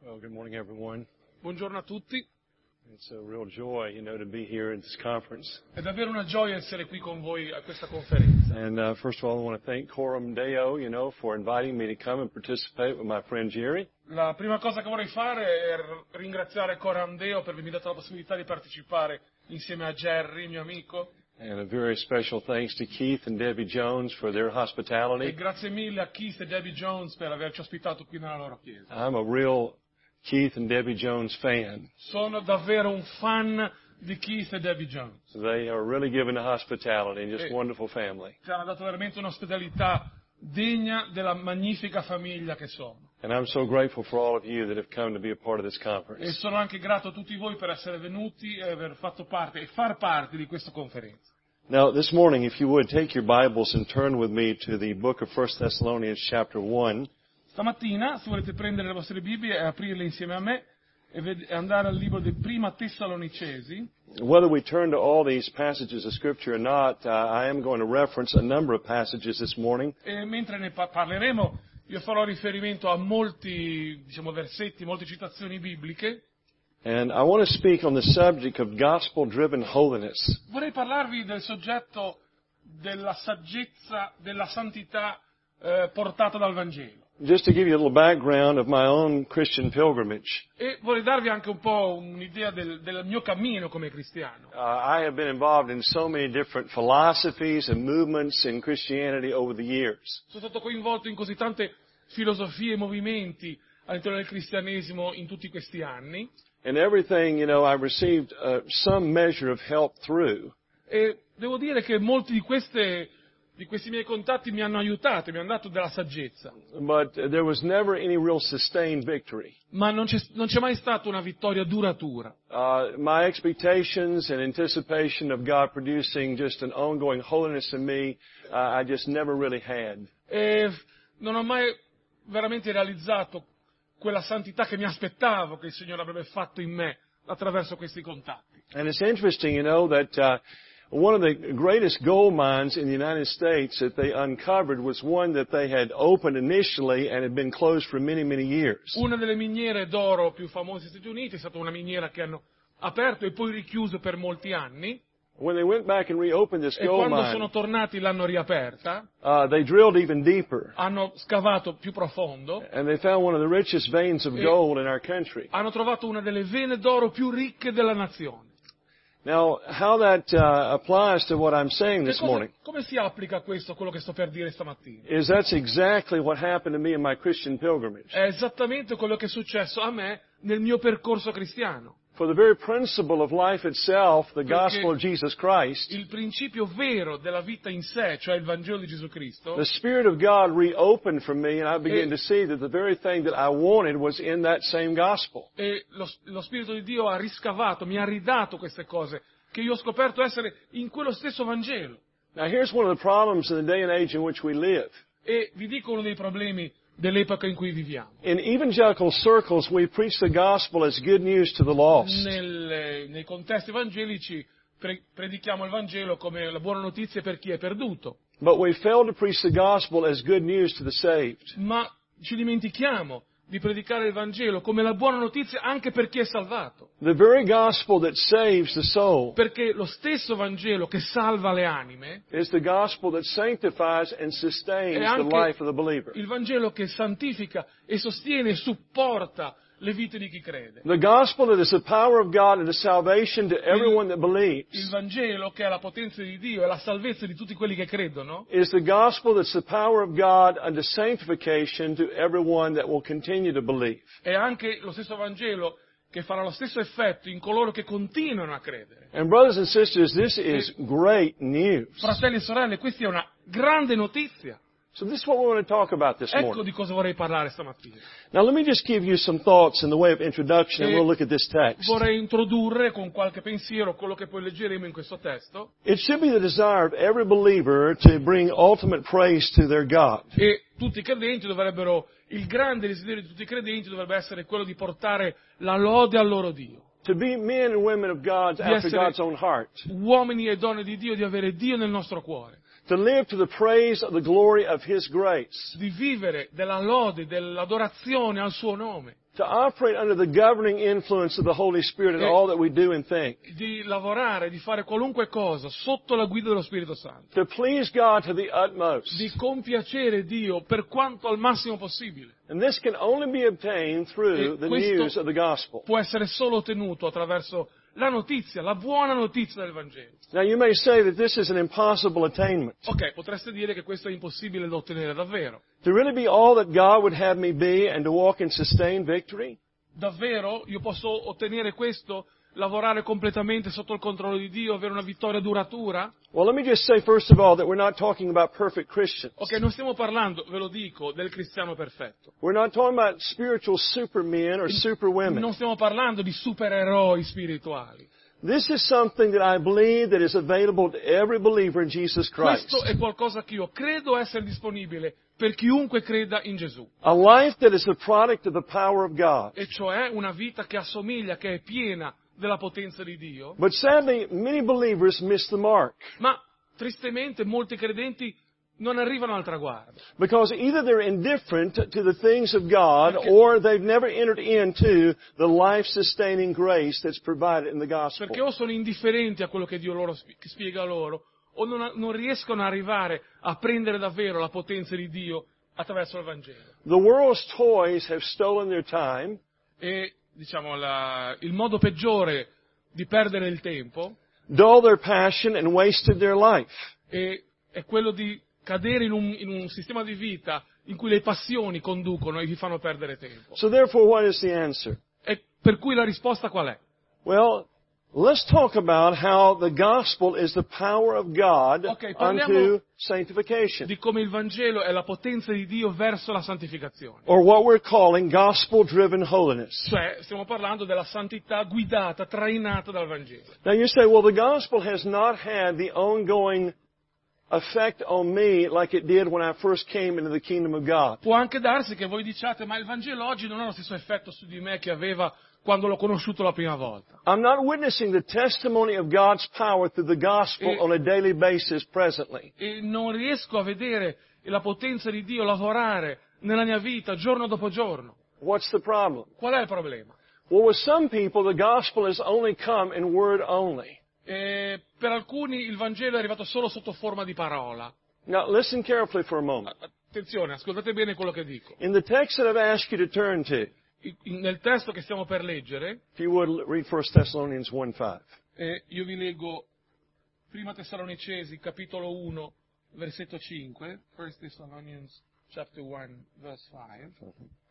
Well, good morning, everyone. Buongiorno a tutti. It's a real joy, to be here at this conference. È davvero una gioia essere qui con voi a questa conferenza. And first of all, I want to thank Coram Deo, for inviting me to come and participate with my friend Jerry. La prima cosa che vorrei fare è ringraziare Coram Deo per avermi dato la possibilità di partecipare insieme a Jerry, mio amico. And a very special thanks to Keith and Debbie Jones for their E hospitality. grazie mille a Keith e Debbie Jones per averci ospitato qui nella loro chiesa. I'm a real Keith and Debbie Jones fan. Sono davvero un fan di Keith e Debbie Jones. So they are really given to hospitality and just Hey. wonderful family. Ci hanno dato veramente un'ospitalità degna della magnifica famiglia che sono. And I'm so grateful for all of you that have come to be a part of this E conference. sono anche grato a tutti voi per essere venuti e aver fatto parte e far parte di questa conferenza. Now, this morning, if you would, take your Bibles and turn with me to the book of 1 Thessalonians chapter 1. Stamattina, se volete prendere le vostre Bibbie e aprirle insieme a me e andare al libro di Prima Tessalonicesi, Whether we turn to all these passages of Scripture or not, I am going to reference a number of passages this morning. e mentre ne parleremo, io farò riferimento a molti, versetti, molte citazioni bibliche. And I want to speak on the subject of gospel-driven holiness. Vorrei parlarvi del soggetto della saggezza, della santità portata dal Vangelo. Just to give you a little background of my own Christian pilgrimage, E vorrei darvi anche un po' un'idea del mio cammino come cristiano. I have been involved in so many different philosophies and movements in Christianity over the years. Sono stato coinvolto in così tante filosofie e movimenti all'interno del cristianesimo in tutti questi anni. And everything, I've received some measure of help through. E devo dire che molti di questi miei contatti mi hanno aiutato, mi hanno dato della saggezza. But there was never any real sustained victory. Ma non c'è mai stata una vittoria duratura. My expectations and anticipation of God producing just an ongoing holiness in me, I just never really had. E non ho mai veramente realizzato quella santità che mi aspettavo che il Signore avrebbe fatto in me attraverso questi contatti. And it's interesting, that one of the greatest gold mines in the United States that they uncovered was one that they had opened initially and had been closed for many, many years. Una delle miniere d'oro più famose negli Stati Uniti è stata una miniera che hanno aperto e poi richiuso per molti anni. When they went back and reopened this E gold quando sono mine, tornati l'hanno riaperta, they drilled even deeper. hanno scavato più profondo, And they found one of the richest veins of gold in our country. hanno trovato una delle vene d'oro più ricche della nazione. Now, how that applies to what I'm saying this morning Come si applica questo a quello che sto per dire stamattina? is that's exactly what happened to me in my Christian pilgrimage. È esattamente quello che è successo a me nel mio percorso cristiano. For the very principle of life itself, the gospel of Jesus Christ, Il principio vero della vita in sé, cioè il Vangelo di Gesù Cristo, the Spirit of God reopened for me, and I began to see that the very thing that I wanted was in that same gospel. e lo Spirito di Dio ha riscavato, mi ha ridato queste cose, che io ho scoperto essere in quello stesso Vangelo. Now, here's one of the problems in the day and age in which we live. E vi dico uno dei problemi dell'epoca in cui viviamo. In evangelical circles, we preach the gospel as good news to the lost. Nei contesti evangelici predichiamo il Vangelo come la buona notizia per chi è perduto, But we fail to preach the gospel as good news to the saved. ma ci dimentichiamo di predicare il Vangelo come la buona notizia anche per chi è salvato, The very gospel that saves the soul perché lo stesso Vangelo che salva le anime is the gospel that sanctifies and sustains è the anche life of the believer. il Vangelo che santifica e sostiene e supporta le vite di chi crede. The gospel that is the power of God and the salvation to everyone that Il believes Vangelo che è la potenza di Dio e la salvezza di tutti quelli che credono is the gospel that's the power of God unto sanctification to everyone that will continue to believe. è anche lo stesso Vangelo che farà lo stesso effetto in coloro che continuano a credere. And brothers and sisters, this is great news. Fratelli e sorelle, questa è una grande notizia. So this is what we want to talk about this Ecco morning. di cosa vorrei parlare stamattina. Now let me just give you some thoughts in the way of introduction and we'll look at this text. Vorrei introdurre con qualche pensiero quello che poi leggeremo in questo testo. It should be the desire of every believer to bring ultimate praise to their God. E tutti i credenti dovrebbero, il grande desiderio di tutti i credenti dovrebbe essere quello di portare la lode al loro Dio. To be men and women of God after essere God's own heart. Uomini e donne di Dio, di avere Dio nel nostro cuore. To live to the praise of the glory of His grace. Di vivere della lode, dell'adorazione al suo nome. to operate under the governing influence of the Holy Spirit in all that we do and think, di lavorare, di fare qualunque cosa sotto la guida dello Spirito Santo, to please God to the utmost. di compiacere Dio per quanto al massimo possibile. And this can only be obtained through the news of the gospel. Può essere solo ottenuto attraverso la notizia, la buona notizia del Vangelo. Now you may say that this is an impossible attainment. Ok, potreste dire che questo è impossibile da ottenere davvero. To really be all that God would have me be and to walk in sustained victory? Davvero io posso ottenere questo, lavorare completamente sotto il controllo di Dio, avere una vittoria duratura? Well, let me just say first of all that we're not talking about perfect Christians. Ok, non stiamo parlando, ve lo dico, del cristiano perfetto. We're not talking about spiritual supermen or superwomen. Non stiamo parlando di supereroi spirituali. This is something that I believe that is available to every believer in Jesus Christ. Questo è qualcosa che io credo essere disponibile per chiunque creda in Gesù. A life that is the product of the power of God. E cioè una vita che assomiglia, che è piena della potenza di Dio. But sadly, many believers miss the mark. Ma tristemente molti credenti non arrivano al traguardo. Because either they're indifferent to the things of God or they've never entered into the life-sustaining grace that's provided in the gospel. Perché o sono indifferenti a quello che Dio loro spiega loro, o non riescono ad arrivare a prendere davvero la potenza di Dio attraverso il Vangelo. The world's toys have stolen their time. E, diciamo, il modo peggiore di perdere il tempo dull their passion and wasted their life. È quello di cadere in un sistema di vita in cui le passioni conducono e vi fanno perdere tempo. So therefore, what is the answer? E per cui la risposta qual è? Well, let's talk about how the gospel is the power of God unto sanctification. Di come il Vangelo è la potenza di Dio verso la santificazione. Or what we're calling gospel-driven holiness. Cioè, stiamo parlando della santità guidata, trainata dal Vangelo. Now you say, well, the gospel has not had the ongoing effect on me like it did when I first came into the kingdom of God. Può anche darsi che voi diciate, ma il Vangelo oggi non ha lo stesso effetto su di me che aveva quando l'ho conosciuto la prima volta. I'm not witnessing the testimony of God's power through the gospel on a daily basis presently. E non riesco a vedere la potenza di Dio lavorare nella mia vita giorno dopo giorno. What's the problem? Qual è il problema? Well, with some people, the gospel has only come in word only. Per alcuni il Vangelo è arrivato solo sotto forma di parola. Now, listen carefully for a moment. Attenzione, ascoltate bene quello che dico. In the text that I've asked you to turn to, nel testo che stiamo per leggere, if you would read 1 Thessalonians 1:5. Io vi leggo Prima Tessalonicesi, capitolo 1, versetto 5, 1 Thessalonians chapter 1, verse 5,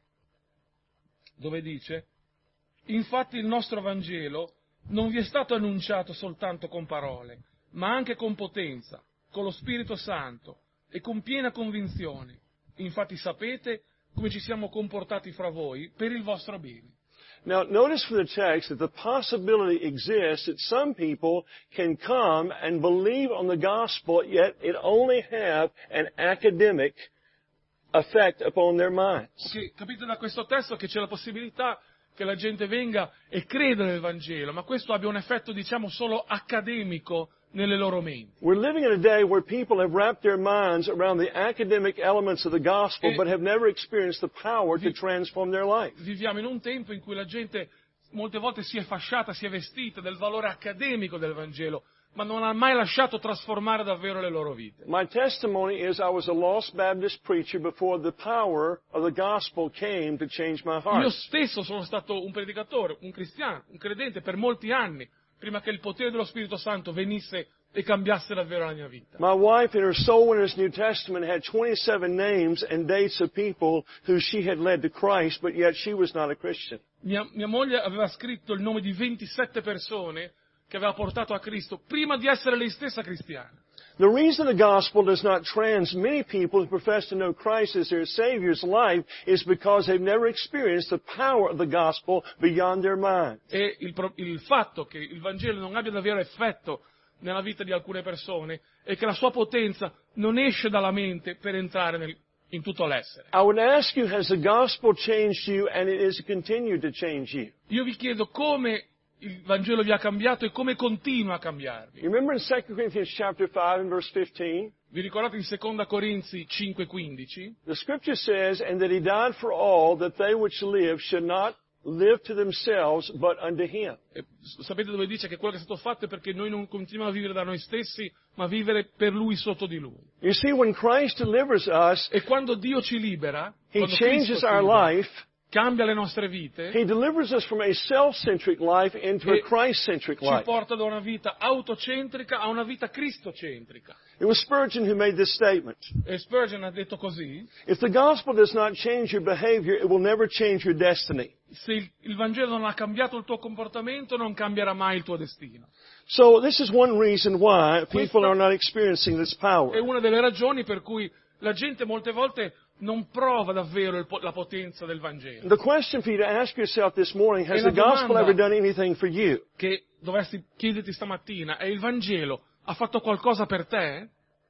dove dice: infatti il nostro Vangelo non vi è stato annunciato soltanto con parole, ma anche con potenza, con lo Spirito Santo e con piena convinzione. Infatti sapete come ci siamo comportati fra voi per il vostro bene. Now, notice from the text that the possibility exists that some people can come and believe on the gospel, yet it only have an academic effect upon their minds. Okay, capite da questo testo che c'è la possibilità che la gente venga e creda nel Vangelo, ma questo abbia un effetto, diciamo, solo accademico nelle loro menti. We're living in a day where people have wrapped their minds around the academic elements of the gospel, but have never experienced the power to transform their life. Viviamo in un tempo in cui la gente molte volte si è fasciata, si è vestita del valore accademico del Vangelo, ma non ha mai lasciato trasformare davvero le loro vite. My testimony is I was a lost Baptist preacher before the power of the gospel came to change my heart. Io stesso sono stato un predicatore, un cristiano, un credente per molti anni, prima che il potere dello Spirito Santo venisse e cambiasse davvero la mia vita. My wife in her Soul Winners New Testament had 27 names and dates of people who she had led to Christ, but yet she was not a Christian. Mia moglie aveva scritto il nome di 27 persone che aveva portato a Cristo prima di essere lei stessa cristiana. The reason the gospel does not trans many people who profess to know Christ as their Savior's life is because they've never experienced the power of the gospel beyond their mind. E il fatto che il Vangelo non abbia davvero effetto nella vita di alcune persone è che la sua potenza non esce dalla mente per entrare in tutto l'essere. I would ask you, has the gospel changed you and it is continued to change you? Io vi chiedo come il Vangelo vi ha cambiato e come continua a cambiarvi. You remember in 2 Corinthians chapter 5 and verse 15? Vi ricordate in 2 Corinzi 5,15? The scripture says, "And that he died for all, that they which live should not live to themselves, but unto him." Sapete dove dice che quello che è stato fatto è perché noi non continuiamo a vivere da noi stessi, ma vivere per Lui, sotto di Lui. You see, when Christ delivers us, E quando Dio ci libera, he quando Cristo changes ci our libera, life. cambia le nostre vite, He delivers us from a self-centric life into a E Christ-centric ci life. porta da una vita autocentrica a una vita cristocentrica. It was Spurgeon who made this statement. E Spurgeon ha detto così: If the gospel does not change your behavior, it will never change your destiny. se il Vangelo non ha cambiato il tuo comportamento, non cambierà mai il tuo destino. So this is one reason why people are not experiencing this È power. una delle ragioni per cui la gente molte volte non prova davvero la potenza del Vangelo. The question for you to ask yourself this morning, has E la the gospel domanda- ever done anything for you? Che dovresti chiederti stamattina: è il Vangelo ha fatto qualcosa per te?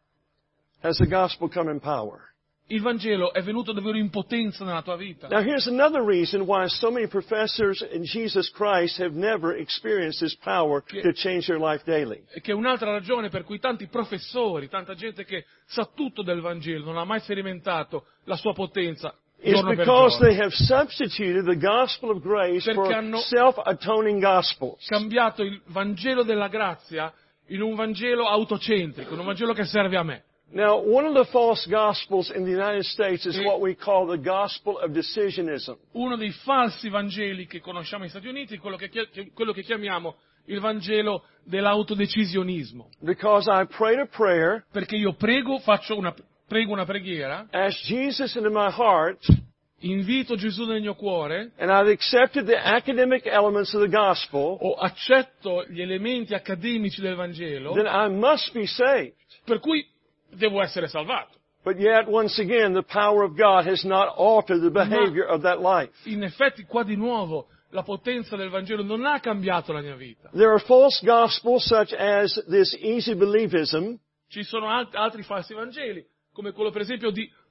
Has the gospel come in power? Il Vangelo è venuto davvero in potenza nella tua vita? Now here's another reason why so many professors in Jesus Christ have never experienced this power to change their life daily. E che è un'altra ragione per cui tanti professori, tanta gente che sa tutto del Vangelo, non ha mai sperimentato la sua potenza It's giorno per because giorno. they have substituted the gospel of grace for Perché hanno self-atoning gospels. Cambiato il Vangelo della grazia in un Vangelo autocentrico, in un Vangelo che serve a me. Now, one of the false gospels in the United States is what we call the gospel of decisionism. Uno dei falsi Vangeli che conosciamo negli Stati Uniti è quello che chiamiamo il Vangelo dell'autodecisionismo. Because I prayed a prayer, Perché io prego una preghiera, asked Jesus into my heart, invito Gesù nel mio cuore, and I've accepted the academic elements of the gospel, o accetto gli elementi accademici del Vangelo, then I must be saved. per cui devo essere salvato. But yet, once again, the power of God has not altered the behavior of that life. In effetti, qua di nuovo, la potenza del Vangelo non ha cambiato la mia vita. There are false gospels such as this easy believism, Ci sono altri falsi Vangeli, come quello per esempio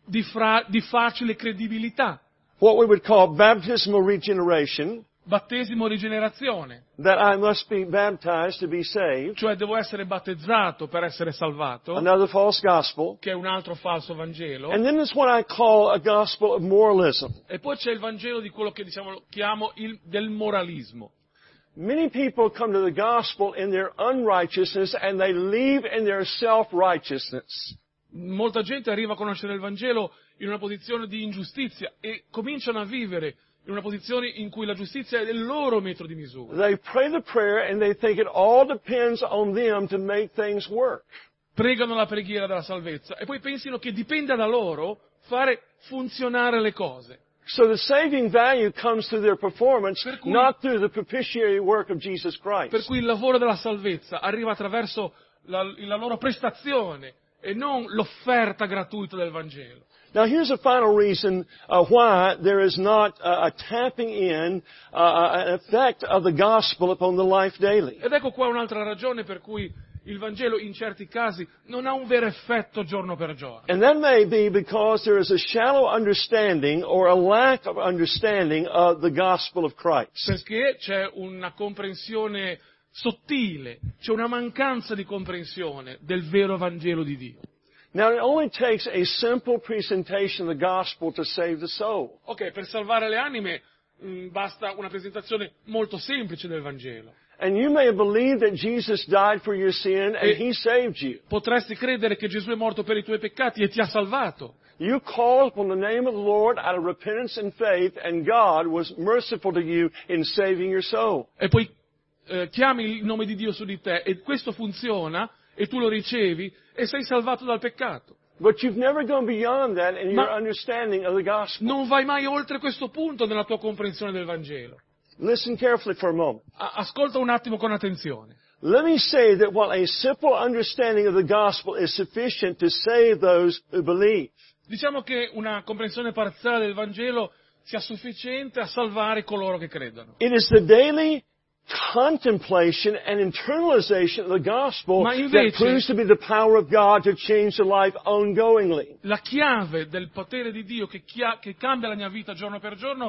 di facile credibilità, what we would call baptismal regeneration, battesimo rigenerazione, that I must be baptized to be saved, cioè devo essere battezzato per essere salvato, another false gospel. che è un altro falso Vangelo. And then there's what I call a gospel of moralism. E poi c'è il Vangelo di quello che chiamo del moralismo. Many people come to the gospel in their unrighteousness and they leave in their self-righteousness. Molta gente arriva a conoscere il Vangelo in una posizione di ingiustizia e cominciano a vivere in una posizione in cui la giustizia è il loro metro di misura. They pray the prayer and they think it all depends on them to make things work. Pregano la preghiera della salvezza e poi pensino che dipenda da loro fare funzionare le cose. So the saving value comes through their performance, Per cui- not through the propitiatory work of Jesus Per Christ. cui il lavoro della salvezza arriva attraverso la loro prestazione e non l'offerta gratuita del Vangelo. Now here's a final reason why there is not a tapping in, an effect of the gospel upon the life daily. Ed ecco qua un'altra ragione per cui il Vangelo in certi casi non ha un vero effetto giorno per giorno. And that may be because there is a shallow understanding or a lack of understanding of the gospel of Christ. Perché c'è una comprensione sottile, c'è una mancanza di comprensione del vero Vangelo di Dio. Now it only takes a simple presentation of the gospel to save the soul. Ok, per salvare le anime basta una presentazione molto semplice del Vangelo. And you may have believed that Jesus died for your sin and He saved you. Potresti credere che Gesù è morto per i tuoi peccati e ti ha salvato. You called upon the name of the Lord out of repentance and faith, and God was merciful to you in saving your soul. E poi chiami il nome di Dio su di te e questo funziona e tu lo ricevi e sei salvato dal peccato. But you've never gone beyond that in your understanding of the gospel. Non vai mai oltre questo punto nella tua comprensione del Vangelo. Listen carefully for a moment. Ascolta un attimo con attenzione. Let me say that while a simple understanding of the gospel is sufficient to save those who believe, Diciamo che una comprensione parziale del Vangelo sia sufficiente a salvare coloro che credono. it is the daily contemplation and internalization of the gospel Ma that invece- proves to be the power of God to change the life ongoingly. La chiave del potere di Dio che cambia la mia vita giorno per giorno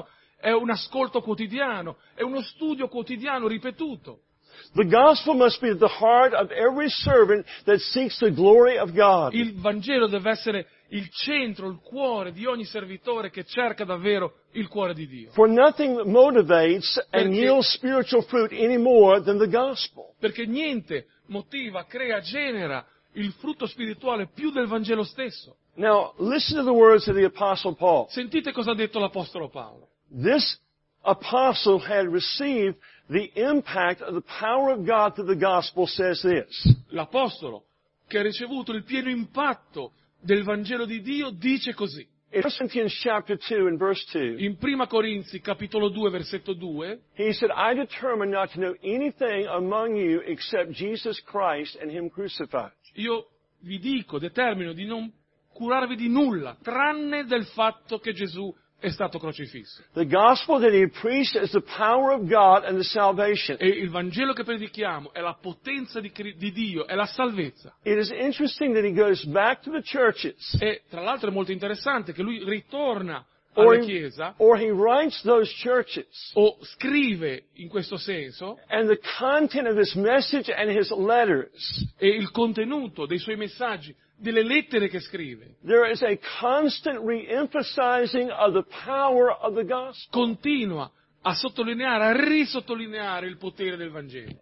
è un ascolto quotidiano, è uno studio quotidiano ripetuto. The gospel must be at the heart of every servant that seeks the glory of God. Il Vangelo deve essere il centro, il cuore di ogni servitore che cerca davvero il cuore di Dio. For nothing motivates and Perché- yields spiritual fruit any more than the gospel. Perché niente motiva, crea, genera il frutto spirituale più del Vangelo stesso. Now, listen to the words of the Apostle Paul. Sentite cosa ha detto l'Apostolo Paolo. This apostle had received the impact of the power of God through the gospel says this. L'Apostolo, che ha ricevuto il pieno impatto del Vangelo di Dio, dice così. In 1 Corinthians chapter 2 and verse 2, In 1 Corinzi, capitolo 2, versetto 2, he said, I determined not to know anything among you except Jesus Christ and Him crucified. io vi dico, determino di non curarvi di nulla, tranne del fatto che Gesù è stato crocifisso. The gospel that he preached is the power of God and the salvation. E il Vangelo che predichiamo è la potenza di Dio, è la salvezza. It is interesting that he goes back to the churches, E tra l'altro è molto interessante che lui ritorna or alla Chiesa he writes those churches, o scrive in questo senso, and the content of his message and his letters, e il contenuto dei suoi messaggi, delle lettere che scrive, there is a constant re-emphasizing of the power of the gospel. continua a sottolineare, a risottolineare il potere del Vangelo.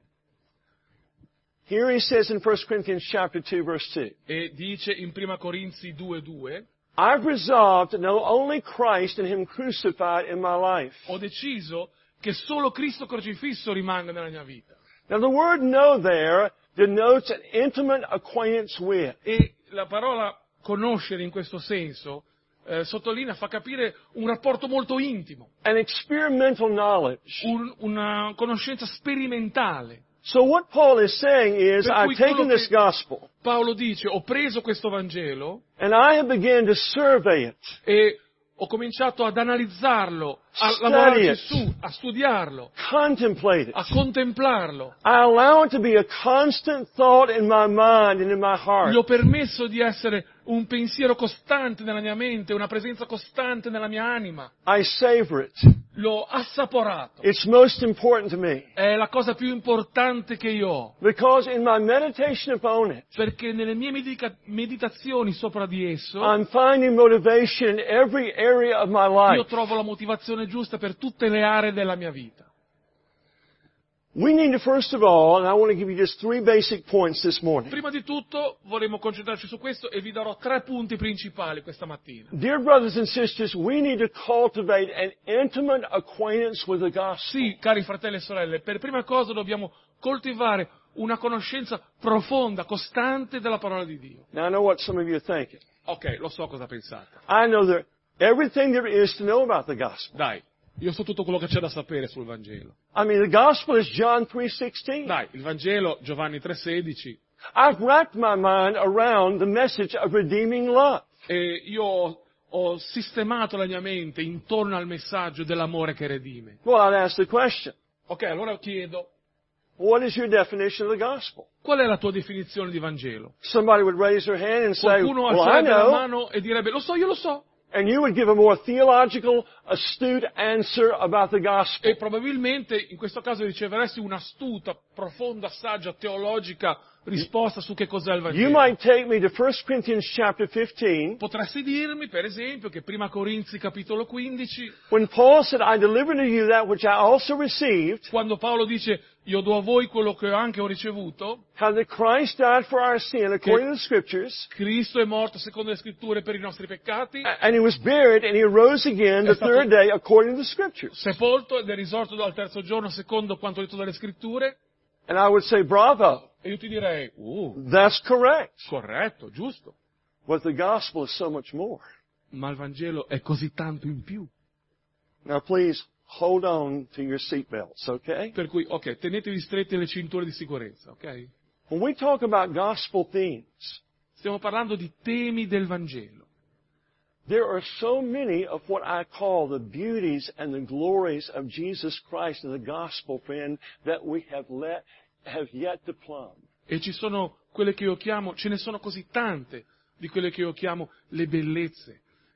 Here he says in 1 Corinthians chapter 2 verse 2, E dice in 1 Corinzi 2:2, I've resolved to know only Christ and Him crucified in my life. ho deciso che solo Cristo crocifisso rimanga nella mia vita. Now the word know there denotes an intimate acquaintance with. E la parola conoscere in questo senso sottolinea, fa capire un rapporto molto intimo, An experimental knowledge. una conoscenza sperimentale. So what Paul is saying is, Per I've cui quello taken this che- gospel Paolo dice, ho preso questo Vangelo and I have begun to survey it, e ho cominciato ad analizzarlo, a Study lavorarci it. su, a studiarlo, contemplate a it. contemplarlo. I allow it to be a constant thought in my mind and in my Gli heart. ho permesso di essere un pensiero costante nella mia mente, una presenza costante nella mia anima. I savor it. L'ho assaporato. It's most important to me. È la cosa più importante che io ho, Because in my meditation upon it, perché nelle mie meditazioni sopra di esso I'm finding motivation in every area of my io life. trovo la motivazione giusta per tutte le aree della mia vita. We need to, first of all, and I want to give you just 3 basic points this morning. Prima di tutto vorremmo concentrarci su questo e vi darò 3 punti principali questa mattina. Dear brothers and sisters, we need to cultivate an intimate acquaintance with the gospel. Sì, cari fratelli e sorelle, per prima cosa dobbiamo coltivare una conoscenza profonda, costante della parola di Dio. Now I know what some of you are thinking. Ok, lo so cosa pensate. I know that everything there is to know about the gospel. Dai, io so tutto quello che c'è da sapere sul Vangelo. I mean, the gospel is John 3:16. Dai, il Vangelo, Giovanni 3,16, I've wrapped my mind around the message of redeeming love. e io ho sistemato la mia mente intorno al messaggio dell'amore che redime. Well, I'd ask the question, Ok, allora chiedo, what is your definition of the gospel? qual è la tua definizione di Vangelo? Somebody would raise their hand and say, Qualcuno well, I alzerebbe la know. mano e direbbe, lo so, io lo so. And you would give a more theological, astute answer about the gospel. E probabilmente in questo caso riceveresti un'astuta, profonda, saggia, teologica risposta su che cos'è il You Vangelo. might take me to 1 Corinthians chapter 15, Potresti dirmi, per esempio, che prima Corinzi capitolo 15, when Paul said, I delivered to you that which I also received, quando Paolo dice io do a voi quello che anche ho ricevuto, how that Christ died for our sin according to the Scriptures, Cristo è morto secondo le scritture per i nostri peccati, and he was buried, and he arose again the third day according to the Scriptures. sepolto ed è risorto al terzo giorno secondo quanto detto dalle scritture, And I would say, bravo, e io ti direi, that's correct. corretto, giusto, But the gospel is so much more. ma il Vangelo è così tanto in più. Now please, hold on to your seatbelts, okay? Per cui, ok, tenetevi strette le cinture di sicurezza, ok? When we talk about gospel themes, Stiamo parlando di temi del Vangelo. there are so many of what I call the beauties and the glories of Jesus Christ and the gospel, friend, that we have yet to plumb. E ci sono quelle che io chiamo, ce ne sono così tante di quelle che io chiamo le bellezze,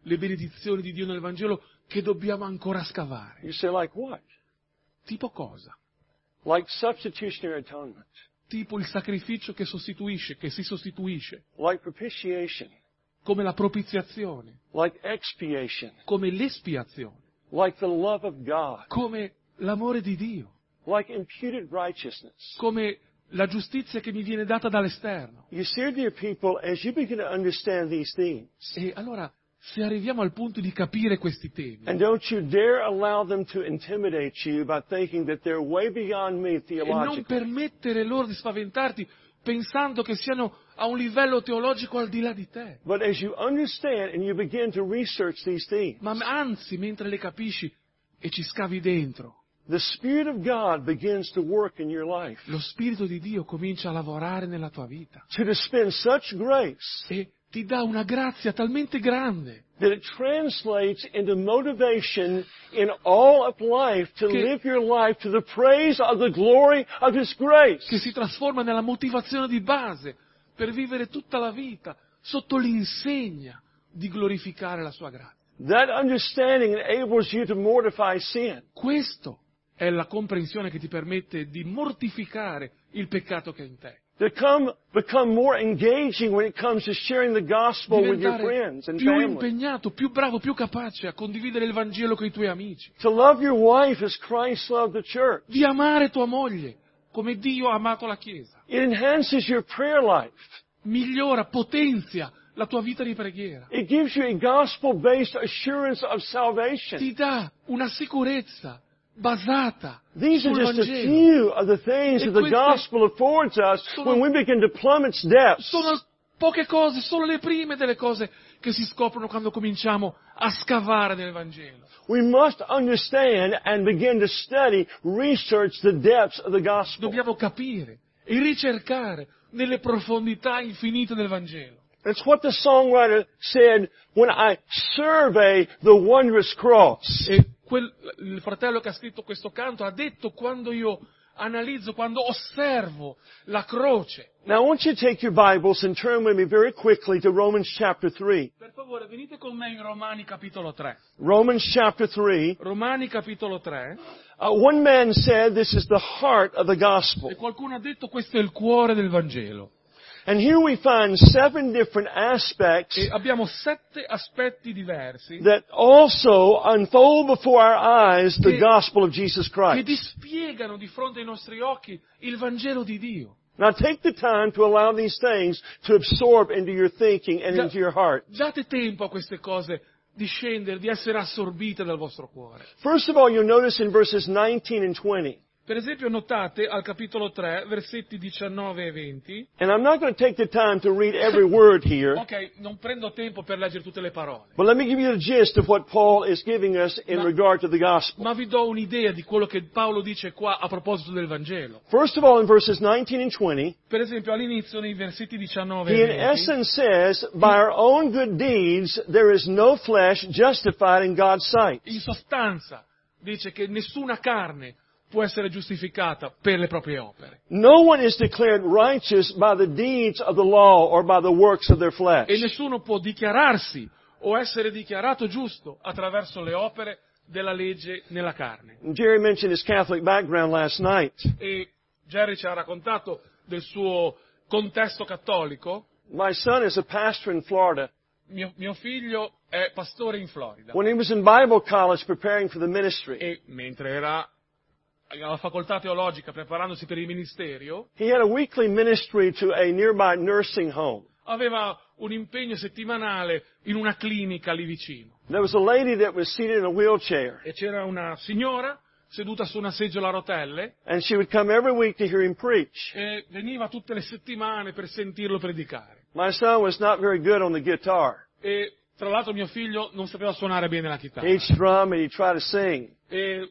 le benedizioni di Dio nel Vangelo che dobbiamo ancora scavare. You say, like what? Tipo cosa? Like substitutionary atonement. Tipo il sacrificio che sostituisce, che si sostituisce, Like propitiation. come la propiziazione, Like expiation. come l'espiazione, Like the love of God. come l'amore di Dio, Like imputed righteousness. come la giustizia che mi viene data dall'esterno. You see, dear people, as you begin to understand these themes, E allora, se arriviamo al punto di capire questi temi, and don't you dare allow them to intimidate you by thinking that they're way beyond me e non theologically. permettere loro di spaventarti pensando che siano a un livello teologico al di là di te, But as you understand and you begin to research these themes, ma anzi, mentre le capisci e ci scavi dentro, the Spirit of God begins to work in your life, lo Spirito di Dio comincia a lavorare nella tua vita to dispense such grace e ti dà una grazia talmente grande that it translates into motivation in all of life to Che- live your life to the praise of the glory of His grace. che si trasforma nella motivazione di base per vivere tutta la vita sotto l'insegna di glorificare la sua grazia. That understanding enables you to mortify sin. Questo è la comprensione che ti permette di mortificare il peccato che è in te. To become more engaging when it comes to sharing the gospel with your Diventare friends and più family. impegnato, più bravo, più capace a condividere il Vangelo con i tuoi amici. To love your wife as Christ loved the church. Di amare tua moglie come Dio ha amato la Chiesa. It enhances your prayer life. Migliora, potenzia la tua vita di preghiera. It gives you a gospel-based assurance of salvation. Ti dà una sicurezza basata These are sul just a Vangelo. few of the things E that the queste gospel affords us sono- when we begin to plumb its depths. Sono poche cose, solo le prime delle cose che si scoprono quando cominciamo a scavare nel Vangelo. We must understand and begin to study, research the depths of the gospel. Dobbiamo capire e ricercare nelle profondità infinite del Vangelo. That's what the songwriter said when I survey the wondrous cross. E il fratello che ha scritto questo canto ha detto quando io analizzo, quando osservo la croce. Now I want you to take your Bibles and turn with me very quickly to Romans chapter 3. Per favore, venite con me in Romani capitolo 3. Romans chapter 3. Romani capitolo 3. One man said this is the heart of the gospel. E qualcuno ha detto questo è il cuore del Vangelo. And here we find 7 different aspects E abbiamo 7 aspetti diversi that also unfold before our eyes the Che- gospel of Jesus che Christ. dispiegano di fronte ai nostri occhi il Vangelo di Dio. Now take the time to allow these things to absorb into your thinking and into your heart. Date tempo a queste cose di scendere, di essere assorbite dal vostro cuore. First of all, you'll notice in verses 19 and 20. Per esempio notate al capitolo 3, versetti 19 e 20. And I'm not going to take the time to read every word here, Ok, non prendo tempo per leggere tutte le parole, but let me give you the gist of what Paul is giving us in Ma- regard to the gospel. ma vi do un'idea di quello che Paolo dice qua a proposito del Vangelo. First of all, in verses 19 and 20, Per esempio all'inizio nei versetti 19 he e in 20, essence says, by our own good deeds, there is no flesh justified in God's sight. in sostanza dice che nessuna carne può essere giustificata per le proprie opere. No one is declared righteous by the deeds of the law or by the works of their flesh. E nessuno può dichiararsi o essere dichiarato giusto attraverso le opere della legge nella carne. Jerry mentioned his Catholic background last night. E Jerry ci ha raccontato del suo contesto cattolico. My son is a pastor in Florida. Mio figlio è pastore in Florida When he was in Bible college preparing for the ministry, e mentre era alla facoltà teologica preparandosi per il ministerio, he had a weekly ministry to a nearby nursing home. aveva un impegno settimanale in una clinica lì vicino. There was a lady that was seated in a wheelchair, E c'era una signora seduta su una seggiola a rotelle and she would come every week to hear him preach. e veniva tutte le settimane per sentirlo predicare. My son was not very good on the guitar. E tra l'altro mio figlio non sapeva suonare bene la chitarra. He'd strum and he'd try to sing. E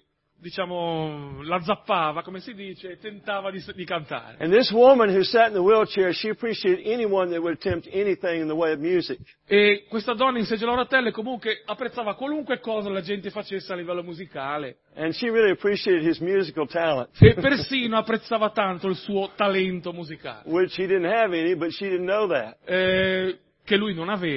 diciamo la zappava, come si dice, e tentava di cantare. And this woman who sat in the wheelchair, she appreciated anyone that would attempt anything in the way of music. E questa donna in seggiola a rotelle comunque apprezzava qualunque cosa la gente facesse a livello musicale And she really appreciated his musical talent, e persino apprezzava tanto il suo talento musicale, which he didn't have any, but she didn't know that. che lui non aveva,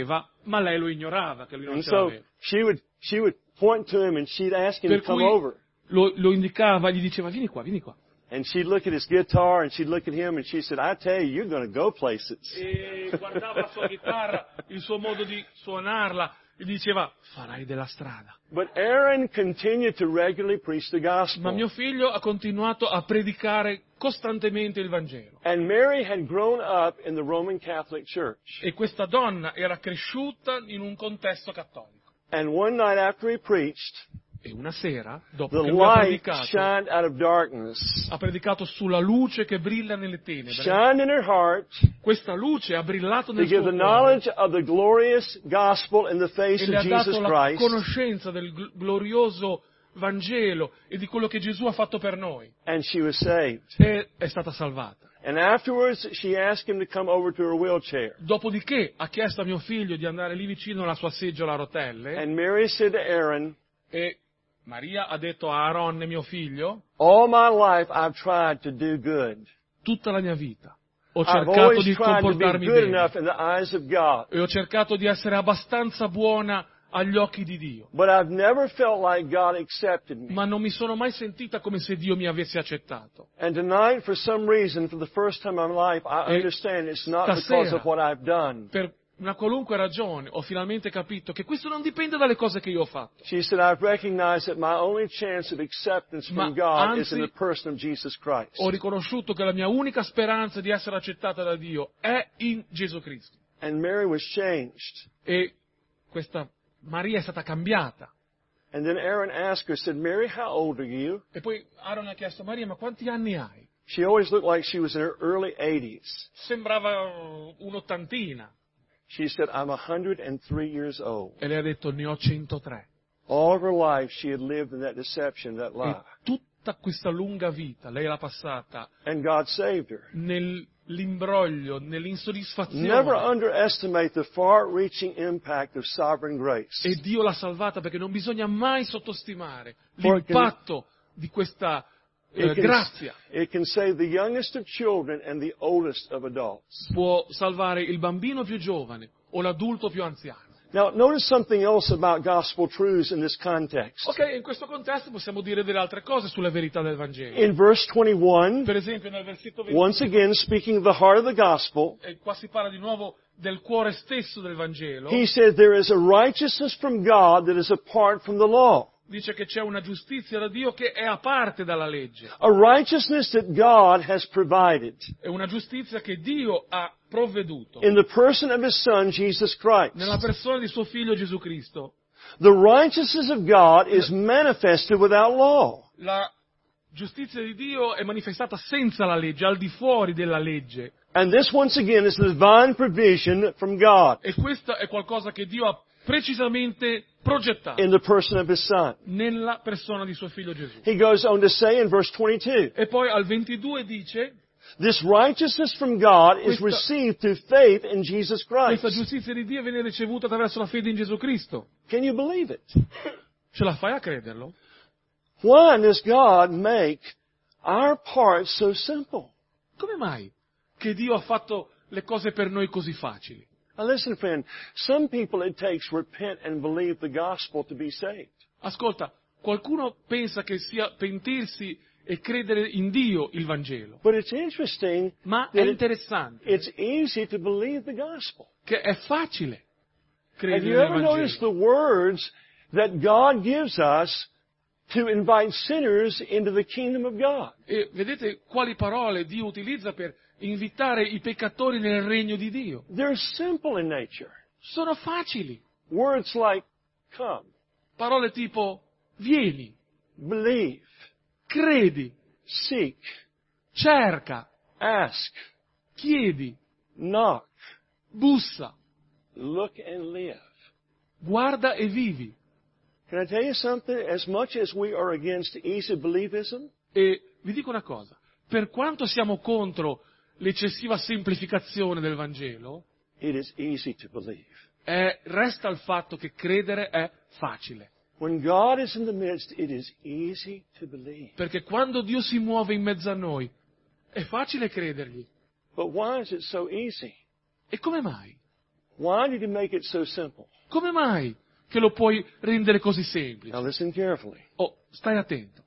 ma lei lo ignorava, che lui non And ce so l'aveva. she would point to him and she'd ask him Per to come cui over. lo indicava, gli diceva vieni qua, vieni qua. And she'd look at his guitar and she'd look at him and she said, I tell you, you're going to go places. E guardava la sua chitarra, il suo modo di suonarla, e diceva farai della strada. But Aaron continued to regularly preach the Ma gospel. mio figlio ha continuato a predicare costantemente il Vangelo. And Mary had grown up in the Roman Catholic Church. E questa donna era cresciuta in un contesto cattolico. And one night after he preached, E una sera, dopo the che lui ha light predicato, shined out of darkness, ha predicato sulla luce che brilla nelle tenebre. shined in her heart Questa luce ha brillato to nel give suo the cuore knowledge of the glorious gospel in the face e le of ha dato Jesus la Christ. conoscenza del glorioso Vangelo e di quello che Gesù ha fatto per noi. And she was saved. E è stata salvata. And afterwards, she asked him to come over to her wheelchair. Dopodiché ha chiesto a mio figlio di andare lì vicino alla sua seggiola a rotelle And Mary said to Aaron, e Maria ha detto a Aaron, mio figlio, all my life I've tried to do good. tutta la mia vita ho I've cercato always di tried to be comportarmi good bene enough in the eyes of God. e ho cercato di essere abbastanza buona agli occhi di Dio, But I've never felt like God accepted me. ma non mi sono mai sentita come se Dio mi avesse accettato. And tonight, for some reason, for the first time in my life, I E understand it's not because of what I've done. Per una qualunque ragione ho finalmente capito che questo non dipende dalle cose che io ho fatto. She said, I've recognized that my only chance of acceptance Ma from God is anzi, in the person of Jesus Christ. Ho riconosciuto che la mia unica speranza di essere accettata da Dio è in Gesù Cristo. And Mary was changed. E questa Maria è stata cambiata. And then Aaron asked her, said, Mary, how old are you? E poi Aaron ha chiesto, Maria, ma quanti anni hai? She always looked like she was in her early 80s. Sembrava un'ottantina. She said, I'm 103 years old. E lei ha detto, ne ho 103. All of her life she had lived in that deception, that E lie. tutta questa lunga vita lei l'ha passata And God saved her. nell'imbroglio, Never nell'insoddisfazione. underestimate the far-reaching impact of sovereign grace. E Dio l'ha salvata perché non bisogna mai sottostimare For it can- l'impatto di questa It can, grazia. it can save the youngest of children and the oldest of adults. Può salvare il bambino più giovane o l'adulto più anziano. Now, notice something else about gospel truths in this context. Ok, in questo contesto possiamo dire delle altre cose sulla verità del Vangelo. In verse 21, Per esempio nel versetto 20, once again speaking of the heart of the gospel, e qua si parla di nuovo del cuore stesso del Vangelo, he said there is a righteousness from God that is apart from the law. dice che c'è una giustizia da Dio che è a parte dalla legge. A righteousness that God has provided È una giustizia che Dio ha provveduto in the person of His Son, Jesus Christ. nella persona di suo figlio Gesù Cristo. The righteousness of God is manifested without law. La giustizia di Dio è manifestata senza la legge, al di fuori della legge. And this, once again, is the divine provision from God E questo è qualcosa che Dio ha precisamente progettato in the person of His Son. nella persona di suo figlio Gesù. He goes on to say in verse 22, E poi al 22 dice, this righteousness from God is Questa- received through faith in Jesus Christ. questa giustizia di Dio viene ricevuta attraverso la fede in Gesù Cristo. Can you believe it? Ce la fai a crederlo? Why does God make our part so simple? Come mai che Dio ha fatto le cose per noi così facili? Now listen, friend, some people it takes repent and believe the gospel to be saved. Ascolta, qualcuno pensa che sia pentirsi e credere in Dio il Vangelo, But it's interesting ma è that interessante it's easy to believe the gospel. che è facile Have credere you nel ever noticed Vangelo. the words that God gives us to invite sinners into the kingdom of God? E vedete quali parole Dio utilizza per invitare i peccatori nel regno di Dio? They're simple in nature. Sono facili. Words like come, Parole tipo vieni, believe, credi, seek, cerca, ask, chiedi, knock, bussa, look and live. guarda e vivi. Can I tell you something? As much as we are against easy believism, E vi dico una cosa, per quanto siamo contro l'eccessiva semplificazione del Vangelo, it is easy to believe. resta il fatto che credere è facile. When God is in the midst, it is easy to believe. Perché quando Dio si muove in mezzo a noi, è facile credergli. But why is it so easy? E come mai? Why did he make it so simple? Come mai che lo puoi rendere così Now semplice? listen carefully. Oh, stai attento.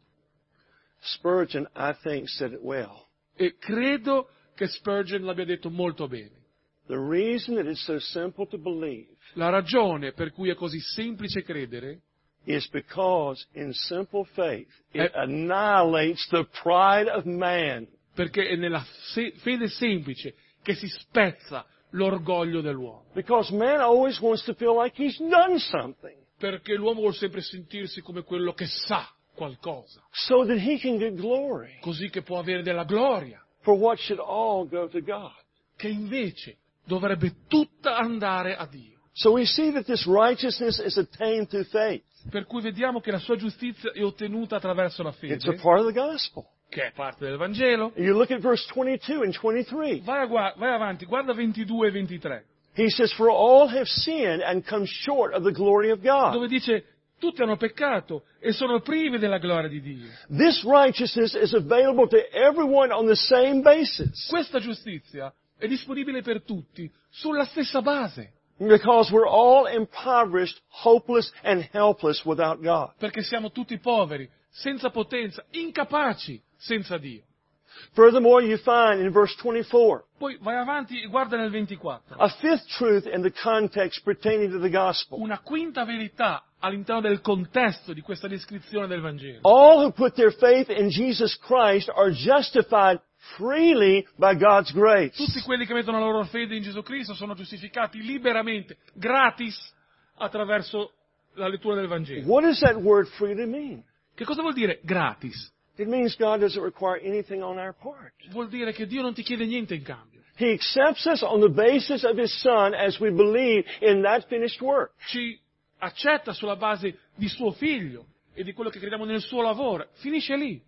Spurgeon, I think, said it well. E credo che Spurgeon l'abbia detto molto bene. The reason that it's so simple to believe La ragione per cui è così semplice credere is because in simple faith it annihilates the pride of man. perché è nella fede semplice che si spezza l'orgoglio dell'uomo. Because man always wants to feel like he's done something Perché l'uomo vuole sempre sentirsi come quello che sa qualcosa, so that he can get glory così che può avere della gloria, for what should all go to God. che invece dovrebbe tutta andare a Dio. So we see that this righteousness is attained through faith. Per cui vediamo che la sua giustizia è ottenuta attraverso la It's a fede, part of the gospel. che è parte del Vangelo. You look at verse 22 and 23. Vai avanti, guarda 22 e 23, He says, "For all have sinned and come short of the glory of God." dove dice tutti hanno peccato e sono privi della gloria di Dio. This righteousness is available to everyone on the same basis. Questa giustizia è disponibile per tutti sulla stessa base, Because we're all impoverished, hopeless, and helpless without God. perché siamo tutti poveri, senza potenza, incapaci senza Dio. Furthermore, you find in verse 24, Poi vai avanti e guarda nel 24. a fifth truth in the context pertaining to the gospel. Una quinta verità all'interno del contesto di questa descrizione del Vangelo. All who put their faith in Jesus Christ are justified freely by God's grace. Tutti quelli che mettono la loro fede in Gesù Cristo sono giustificati liberamente, gratis, attraverso la lettura del Vangelo. What does that word freely mean? Che cosa vuol dire gratis? It means God doesn't require anything on our part. Vuol dire che Dio non ti chiede niente in cambio. He accepts us on the basis of His Son as we believe in that finished work. Ci accetta sulla base di suo figlio e di quello che crediamo nel suo lavoro. Finisce lì.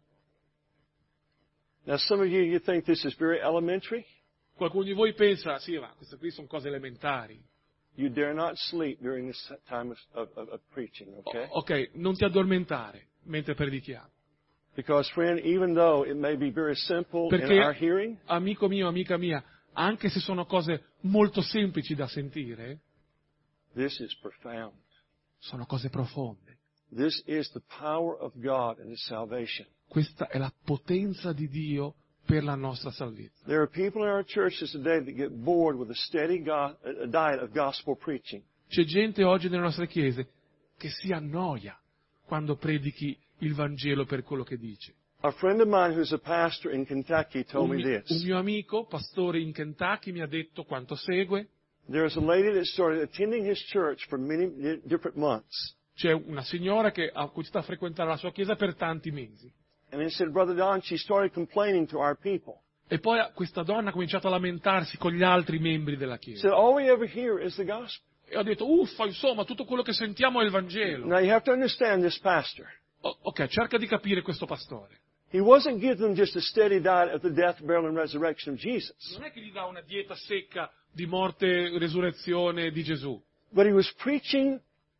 Now some of you think this is very elementary. Qualcuno di voi pensa, sì, ma queste qui sono cose elementari. You dare not sleep during this time of preaching, okay? Ok, non ti addormentare mentre predichiamo. Because, friend, even though it may be very simple in our Perché, hearing, amico mio, amica mia, anche se sono cose molto semplici da sentire, this is profound. sono cose profonde. This is the power of God in His salvation. Questa è la potenza di Dio per la nostra salvezza. There are people in our churches today that get bored with a steady diet of gospel preaching. C'è gente oggi nelle nostre chiese che si annoia quando predichi il Vangelo per quello che dice. A friend of mine who's a pastor in Kentucky told me Un this. mio amico, pastore in Kentucky, mi ha detto quanto segue. There's a lady that started attending his church for many different months. C'è una signora che ha cominciato a frequentare la sua chiesa per tanti mesi. And he said, Brother Don, she started complaining to our people. E poi questa donna ha cominciato a lamentarsi con gli altri membri della She chiesa. said, all we ever hear is the gospel. E ha detto, uffa, insomma, tutto quello che sentiamo è il Vangelo. Now you have to understand this pastor. Ok, cerca di capire questo pastore. He wasn't giving them just a steady diet of the death, burial, and resurrection of Jesus. Non è che gli dà una dieta secca di morte, resurrezione di Gesù. But he was preaching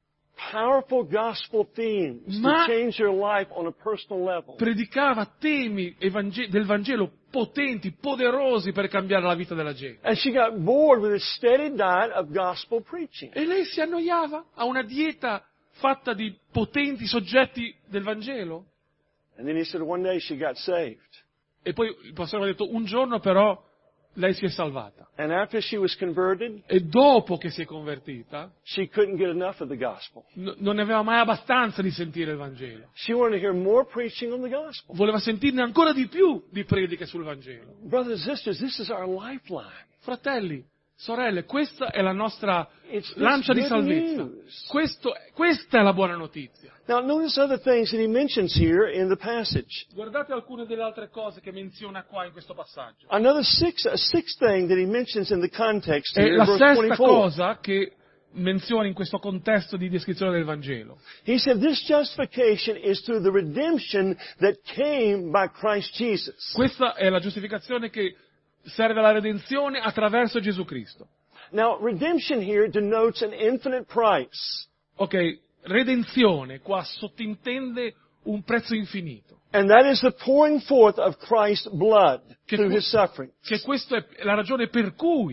powerful gospel themes Ma- to change their life on a personal level. Predicava temi del Vangelo potenti, poderosi per cambiare la vita della gente. And she got bored with a steady diet of gospel preaching. E lei si annoiava a una dieta fatta di potenti soggetti del Vangelo. And then he said one day she got saved. E poi il pastore mi ha detto, un giorno però lei si è salvata. And after she was converted, E dopo che si è convertita, she couldn't get enough of the gospel. non ne aveva mai abbastanza di sentire il Vangelo. She wanted to hear more preaching on the gospel. Voleva sentirne ancora di più di prediche sul Vangelo. Brothers and sisters, this is our lifeline. Fratelli, sorelle, questa è la nostra It's this lancia di good salvezza. news. Questa è la buona notizia. Now notice other things that he mentions here in the passage. Guardate alcune delle altre cose che menziona qua in questo passaggio. A sixth thing that he mentions in the context È here, in la verse sesta 24. cosa che menziona in questo contesto di descrizione del Vangelo. He said this justification is through the redemption that came by Christ Jesus. Questa è la giustificazione che serve alla redenzione attraverso Gesù Cristo. Now, redemption here denotes an infinite price. Ok, redenzione qua sottintende un prezzo infinito. And that is the pouring forth of Christ's blood Che through que- His suffering. Che questa è la ragione per cui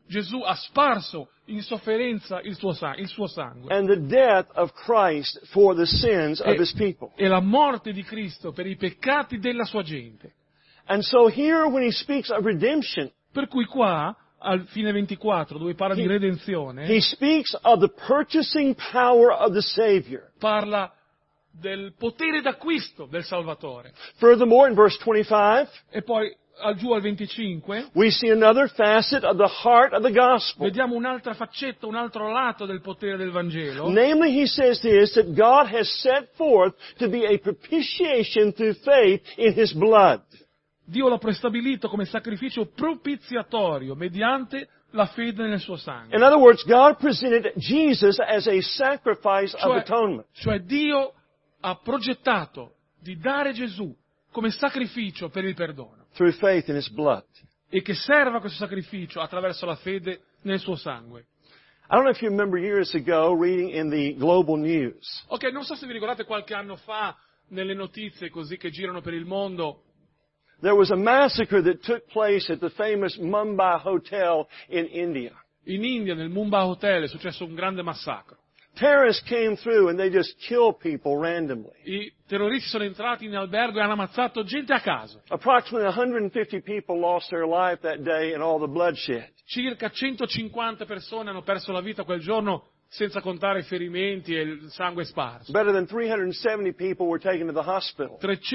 Gesù ha sparso in sofferenza il suo sangue. and the death of Christ for the sins of His people. E la morte di Cristo per i peccati della sua gente. And so here when He speaks of redemption, Per cui qua, al fine 24, dove parla di redenzione, He speaks of the purchasing power of the Savior. parla del potere d'acquisto del Salvatore. Furthermore, in verse 25, E poi giù al 25 we see another facet of the heart of the gospel. vediamo un'altra faccetta, un altro lato del potere del Vangelo. Namely, He says this, that God has set forth to be a propitiation through faith in His blood. Dio l'ha prestabilito come sacrificio propiziatorio mediante la fede nel suo sangue. In other words, God presented Jesus as a sacrifice of atonement. Cioè Dio ha progettato di dare Gesù come sacrificio per il perdono Through faith in His blood. e che serva questo sacrificio attraverso la fede nel suo sangue. I don't know if you remember years ago reading in the global news. Ok, non so se vi ricordate qualche anno fa nelle notizie così che girano per il mondo, There was a massacre that took place at the famous Mumbai Hotel in India. in India, nel Mumbai Hotel, è successo un grande massacro. Terrorists came through and they just killed people randomly. I terroristi sono entrati in albergo e hanno ammazzato gente a caso. Approximately 150 people lost their life that day in all the bloodshed. Circa 150 persone hanno perso la vita quel giorno, senza contare i ferimenti e il sangue sparso. Better than 370 people were taken to the hospital.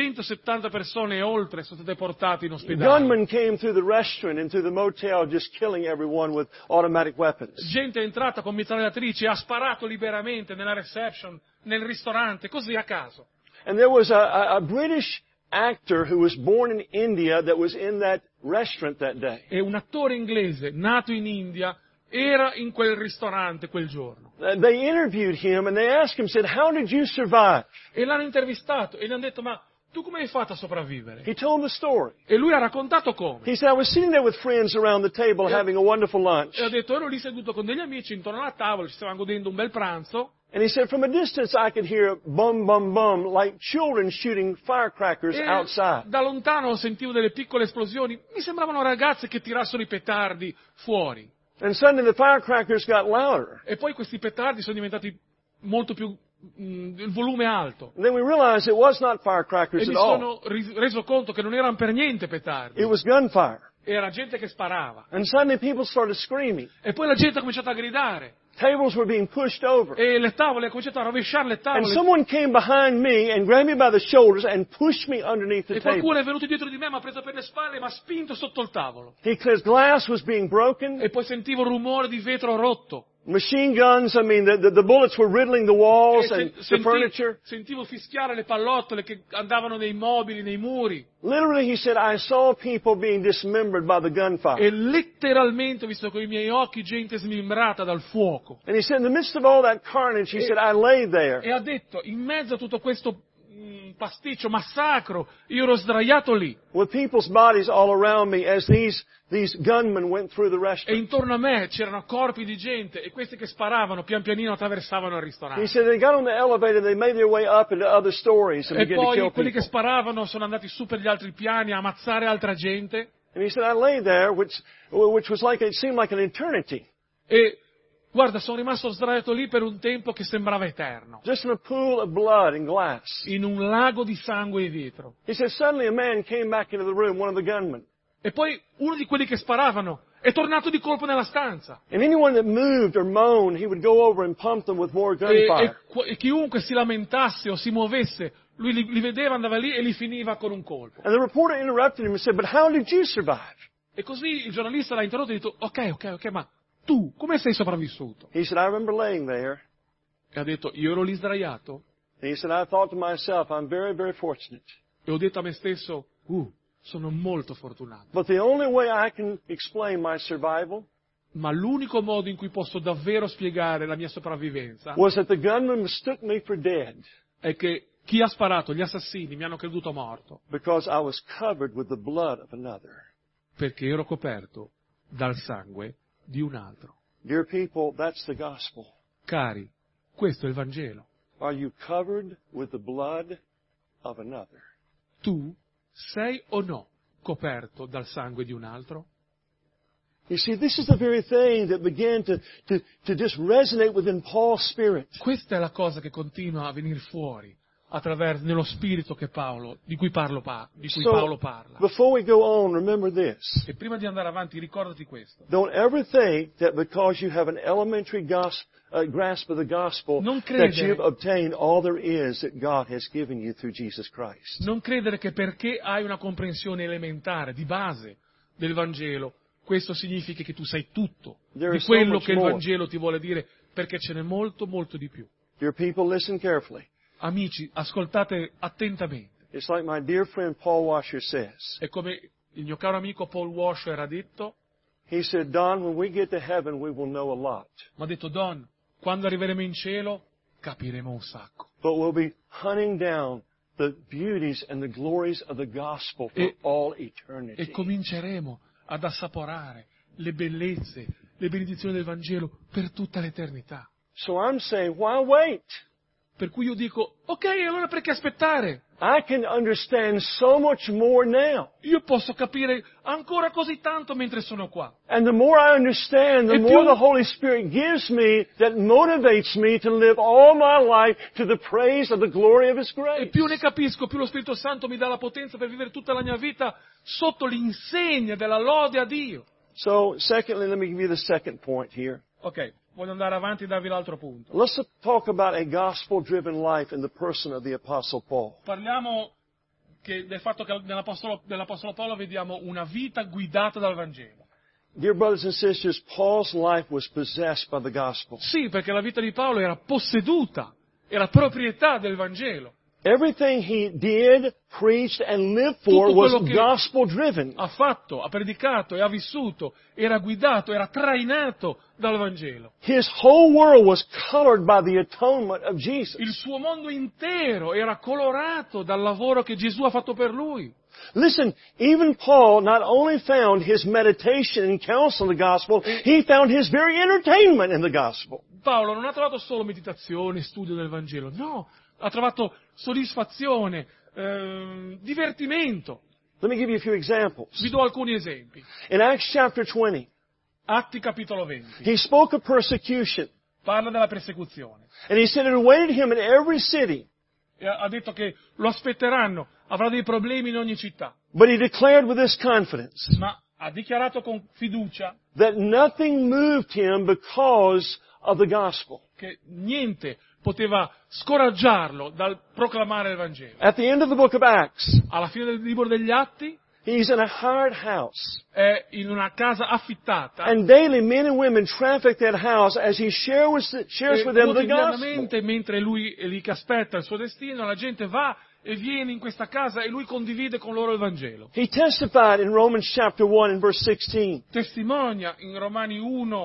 370 persone e oltre sono state portate in ospedale. Gunmen came through the restaurant and through the motel just killing everyone with automatic weapons. Gente è entrata con mitragliatrici e ha sparato liberamente nella reception, nel ristorante, così a caso. And there was a British actor who was born in India that was in that restaurant that day. E un attore inglese nato in India era in quel ristorante quel giorno. They interviewed him and they asked him, said, "How did you survive?" E l'hanno intervistato e gli hanno detto: ma tu come hai fatto a sopravvivere? He told the story. E lui ha raccontato come. He said, "I was sitting there with friends around the table having a wonderful lunch." E ha detto: ero lì seduto con degli amici intorno alla tavola, ci stavamo godendo un bel pranzo. And he said, from a distance I could hear bum, bum, bum, like children shooting firecrackers E outside. da lontano sentivo delle piccole esplosioni. Mi sembravano ragazze che tirassero i petardi fuori. And suddenly the firecrackers got louder. E poi questi petardi sono diventati molto più il volume alto. And then we realized it was not E firecrackers mi at all. sono reso conto che non erano per niente petardi. It was gunfire. Era gente che sparava. And suddenly people started screaming. E poi la gente ha cominciato a gridare. Tables were being pushed over. E le tavole, ha cominciato a rovesciare le And tavole. someone came behind me and grabbed me by the shoulders and pushed me underneath the E qualcuno table. è venuto dietro di me, mi ha preso per le spalle e mi ha spinto sotto il tavolo. Because glass was being broken. E poi sentivo un rumore di vetro rotto. Machine guns, I mean, the bullets were riddling the walls E and the furniture. sentivo fischiare le pallottole che andavano nei mobili, nei muri. Literally, he said, I saw people being dismembered by the gunfire. E letteralmente ho visto con i miei occhi gente smembrata dal fuoco. And he said, in the midst of all that carnage, he said, I lay there. E ha detto, in mezzo a tutto questo pasticcio, massacro, io ero sdraiato lì. With people's bodies all around me as these gunmen went through the E restaurant. intorno a me c'erano corpi di gente e questi che sparavano pian pianino attraversavano il He ristorante. said they got on the elevator, they made their way up into other stories and E began to kill poi quelli che people. sparavano sono andati su per gli altri piani a ammazzare altra gente. And he said, I lay there, which was like, it seemed like an eternity. E guarda, sono rimasto sdraiato lì per un tempo che sembrava eterno, Just in a pool of blood and glass. in un lago di sangue e vetro. He said, suddenly a man came back into the room, one of the gunmen. E poi uno di quelli che sparavano è tornato di colpo nella stanza. And anyone that moved or moaned, he would go over and pump them with more gunfire. E chiunque si lamentasse o si muovesse, lui li vedeva, andava lì e li finiva con un colpo. And the reporter interrupted him and said, but how did you survive? E così il giornalista l'ha interrotto e ha detto, ok, ma tu, come sei sopravvissuto? He said, I remember laying there. E ha detto, io ero lì sdraiato And he said, I thought to myself, I'm very, very fortunate. e ho detto a me stesso, sono molto fortunato. But the only way I can explain my survival Ma l'unico modo in cui posso davvero spiegare la mia sopravvivenza was that the gunman mistook me for dead è che chi ha sparato, gli assassini, mi hanno creduto morto because I was covered with the blood of another. perché ero coperto dal sangue di un altro. Dear people, that's the gospel. Cari, questo è il Vangelo. Are you covered with the blood of another? Tu sei o no coperto dal sangue di un altro? You see, this is the very thing that began to just resonate within Paul's spirit. Questa è la cosa che continua a venire fuori nello spirito di cui Paolo parla. Before we go on, remember this. E prima di andare avanti, ricordati questo. Don't ever think that because you have an elementary grasp of the gospel Non that credere. you've obtained all there is that God has given you through Jesus Christ. Non credere che perché hai una comprensione elementare, di base del Vangelo, questo significa che tu sai tutto There di is so quello much che il more. Vangelo ti vuole dire, perché ce n'è molto, molto di più. Dear people, listen carefully. Amici, ascoltate attentamente. It's like my dear friend Paul Washer says. È come il mio caro amico Paul Washer ha detto, He said, Don, when we get to heaven, we will know a lot. mi ha detto, Don, quando arriveremo in cielo capiremo un sacco. But we'll be hunting down the beauties and the glories of the gospel for E- all E eternity. cominceremo ad assaporare le bellezze, le benedizioni del Vangelo per tutta l'eternità. So I'm saying, why wait? Per cui io dico, ok, allora perché aspettare? I can understand so much more now. Io posso capire ancora così tanto mentre sono qua. And the more I understand, the E more più- the Holy Spirit gives me that motivates me to live all my life to the praise of the glory of His E grace. più ne capisco, più lo Spirito Santo mi dà la potenza per vivere tutta la mia vita sotto l'insegna della lode a Dio. So, secondly, let me give you the second point here. Ok, voglio andare avanti e darvi l'altro punto. Let's talk about a gospel-driven life in the person of the Apostle Paul. Parliamo del fatto che nell'Apostolo Paolo vediamo una vita guidata dal Vangelo. Dear brothers and sisters, Paul's life was possessed by the gospel. Sì, perché la vita di Paolo era posseduta, era proprietà del Vangelo. Everything he did, preached, and lived for Tutto was quello che- gospel-driven. Ha fatto, ha predicato e ha vissuto, era guidato, era trainato dal Vangelo. His whole world was colored by the atonement of Jesus. Il suo mondo intero era colorato dal lavoro che Gesù ha fatto per lui. Listen, even Paul not only found his meditation and counsel in the gospel, he found his very entertainment in the gospel. Paolo non ha trovato solo meditazione, studio del Vangelo, no, ha trovato soddisfazione, divertimento. Let me give you a few examples. Vi do alcuni esempi. In Acts chapter 20, Atti capitolo 20, he spoke of persecution, parla della persecuzione. and he said it awaited him in every city. E ha detto che lo aspetteranno, avrà dei problemi in ogni città, But he declared with this confidence ma ha dichiarato con fiducia that nothing moved him because of the gospel. che niente poteva scoraggiarlo dal proclamare il Vangelo. At the end of the book of Acts, Alla fine del libro degli Atti he's in a hired house. è in una casa affittata And daily men and women traffic that house as he shares e with them the gospel. quotidianamente, mentre lui è lì che aspetta il suo destino, la gente va e viene in questa casa e lui condivide con loro il Vangelo. He testified in Romans chapter 1 and verse 16 Testimonia in Romani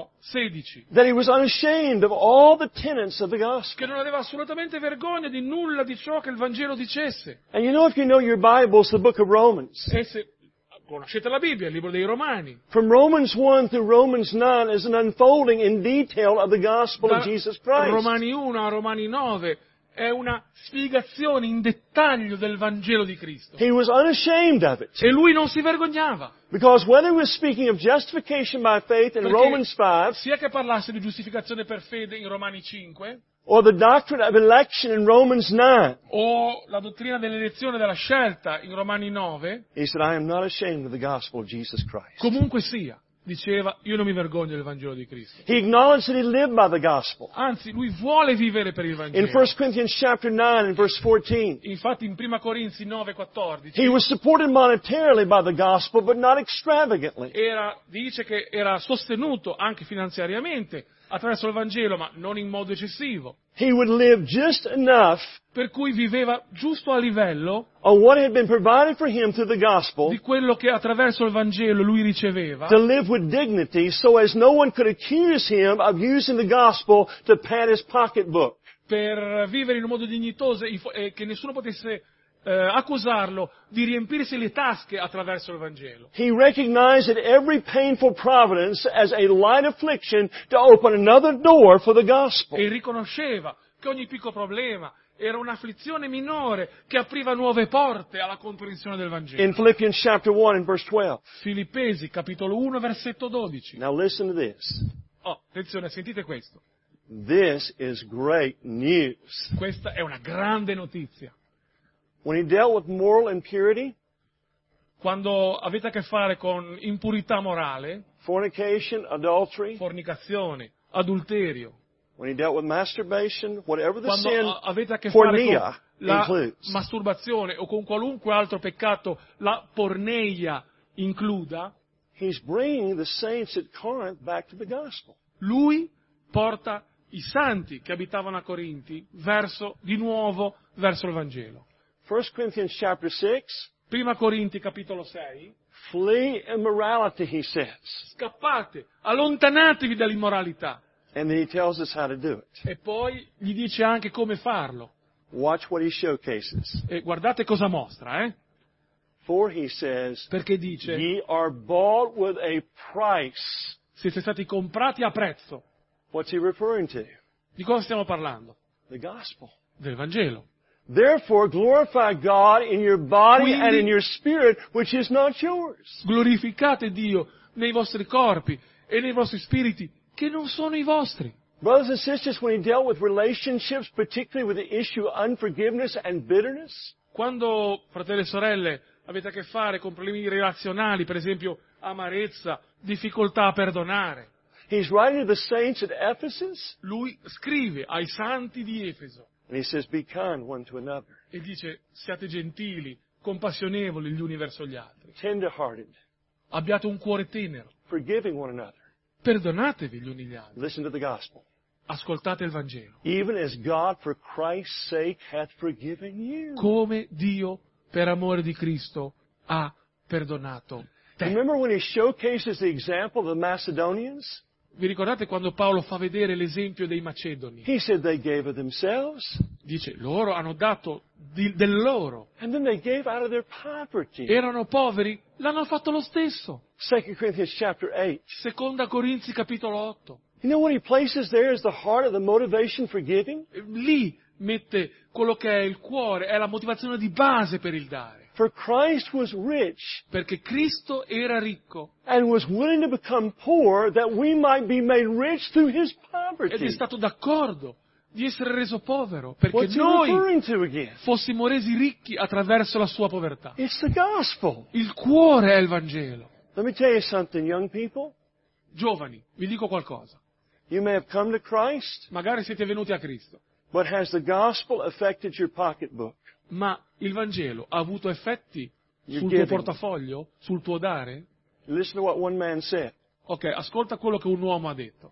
1:16 that he was unashamed of all the tenets of the gospel. che non aveva assolutamente vergogna di nulla di ciò che il Vangelo dicesse. And you know, if you know your Bibles, the book of Romans, E se conoscete la Bibbia, il libro dei Romani, from Romans 1 through Romans 9 is an unfolding in detail of the gospel da of Jesus Christ. Romani 1 a Romani 9 è una spiegazione in dettaglio del Vangelo di Cristo. He was unashamed of it. E lui non si vergognava, Because whether he was speaking of justification by faith in perché Romans 5, sia che parlasse di giustificazione per fede in Romani 5, or the doctrine of election in Romans 9, o la dottrina dell'elezione e della scelta in Romani 9, he said, I am not ashamed of the gospel of Jesus Christ. comunque sia, diceva, io non mi vergogno del Vangelo di Cristo. He acknowledged that he lived by the gospel. Anzi, lui vuole vivere per il In Vangelo. 1 Corinthians chapter 9 and verse 14, Infatti in 1 Corinzi 9:14 he was supported monetarily by the gospel, but not extravagantly. dice che era sostenuto anche finanziariamente attraverso il Vangelo, ma non in modo eccessivo. He would live just enough Per cui viveva giusto a livello on what had been provided for him through the gospel di quello che attraverso il Vangelo lui riceveva, to live with dignity so as no one could accuse him of using the gospel to pad his pocketbook. per vivere in un modo dignitoso e che nessuno potesse accusarlo di riempirsi le tasche attraverso il Vangelo. He recognized that every painful providence as a light affliction to open another door for the gospel. E riconosceva che ogni piccolo problema era un'afflizione minore che apriva nuove porte alla comprensione del Vangelo. In Philippians chapter 1 and verse 12. Filippesi, capitolo 1, versetto 12. Now listen to this. Oh, attenzione, sentite questo. This is great news. Questa è una grande notizia. When he dealt with moral impurity, Quando avete a che fare con impurità morale, fornication, adultery, fornicazione, adulterio, when he dealt with masturbation, whatever the quando sin avete a che fare porneia con la includes, masturbazione o con qualunque altro peccato, la porneia includa, he's bringing the saints at Corinth back to the gospel. lui porta i santi che abitavano a Corinti di nuovo verso il Vangelo. 1 Corinthians chapter 6, Prima Corinti capitolo 6, flee immorality, he says. scappate, allontanatevi dall'immoralità. And then he tells us how to do it. E poi gli dice anche come farlo. Watch what he showcases. E guardate cosa mostra, For he says, Perché dice, ye are bought with a price. siete stati comprati a prezzo. What's he referring to? Di cosa stiamo parlando? The gospel. Del Vangelo. Therefore, glorify God in your body and in Quindi- your spirit, which is not yours. Glorificate Dio nei vostri corpi e nei vostri spiriti, che non sono i vostri. Brothers and sisters, when he dealt with relationships, particularly with the issue of unforgiveness and bitterness, Quando, fratelli e sorelle, avete a che fare con problemi relazionali, per esempio amarezza, difficoltà a perdonare, he's writing to the saints at Ephesus, lui scrive ai santi di Efeso and he says, be kind one to another, e dice: siate gentili, compassionevoli gli uni verso gli altri, tender-hearted, abbiate un cuore tenero, forgiving one another. perdonatevi gli uni gli altri, Listen to the gospel. ascoltate il Vangelo. Even as God, for Christ's sake, hath forgiven you. Come Dio, per amore di Cristo, ha perdonato te. Remember when he showcases the example of the Macedonians? Vi ricordate quando Paolo fa vedere l'esempio dei Macedoni? He said they gave of themselves, Dice, loro hanno dato del loro. and then they gave out of their poverty. Erano poveri, l'hanno fatto lo stesso. 2 Corinthians chapter 8. Seconda Corinzi capitolo 8. You know what he places there as the heart of the motivation for giving? Lì mette quello che è il cuore, è la motivazione di base per il dare. For Christ was rich Perché Cristo era ricco and was willing to become poor that we might be made rich through his ed è poverty. stato d'accordo di essere reso povero perché What's he noi referring to again? fossimo resi ricchi attraverso la sua povertà. It's the gospel. Il cuore è il Vangelo. Let me tell you something, young people. Giovani, vi dico qualcosa. You may have come to Christ, Magari siete venuti a Cristo, but has the gospel affected your pocketbook? ma il Vangelo ha avuto effetti You're sul tuo giving. portafoglio, sul tuo dare? Listen to what one man said. Ok, ascolta quello che un uomo ha detto.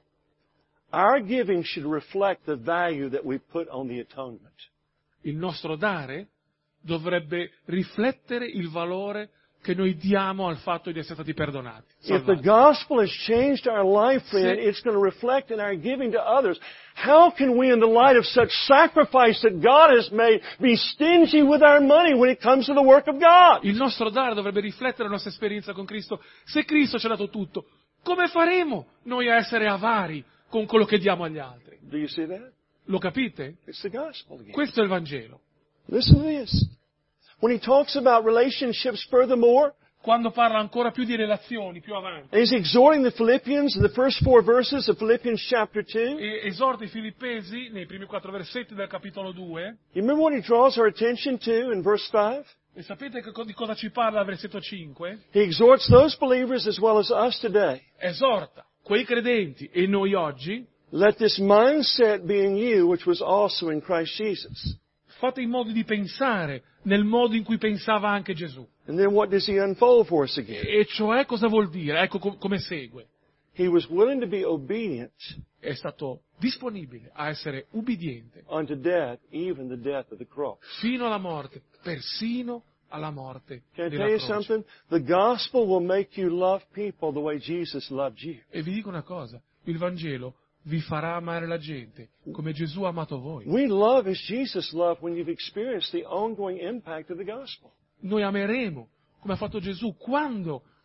Our giving should reflect the value that we put on the atonement. Il nostro dare dovrebbe riflettere il valore che noi diamo al fatto di essere stati perdonati. If the salvati. gospel has changed our life, friend, it's going to reflect in our giving to others. How can we, in the light of such sacrifice that God has made, be stingy with our money when it comes to the work of God? Il nostro dare dovrebbe riflettere la nostra esperienza con Cristo. Se Cristo ci ha dato tutto, come faremo noi a essere avari con quello che diamo agli altri? Do you see that? Lo capite? It's the gospel again. Questo è il Vangelo. Listen to this. When he talks about relationships furthermore, Quando parla ancora più di relazioni, più avanti, and he's exhorting the Philippians in the first 4 verses of Philippians chapter 2. e esorta i Filippesi nei primi 4 versetti del capitolo 2, You remember what he draws our attention to in verse 5? e sapete di cosa ci parla al versetto 5? He exhorts those believers as well as us today. Esorta quei credenti e noi oggi, Let this mindset be in you, which was also in Christ Jesus. fate in modo di pensare nel modo in cui pensava anche Gesù. And then what does he unfold for us again? E cioè cosa vuol dire? Ecco come segue. He was willing to be obedient È stato disponibile a essere ubbidiente unto death, even the death of the cross. fino alla morte, persino alla morte Can I della tell you croce. something? The gospel will make you love people the way Jesus loved you. E vi dico una cosa, il Vangelo vi farà amare la gente come Gesù ha amato voi. We love as Jesus loved when you've experienced the ongoing impact of the gospel. Noi ameremo come ha fatto Gesù quando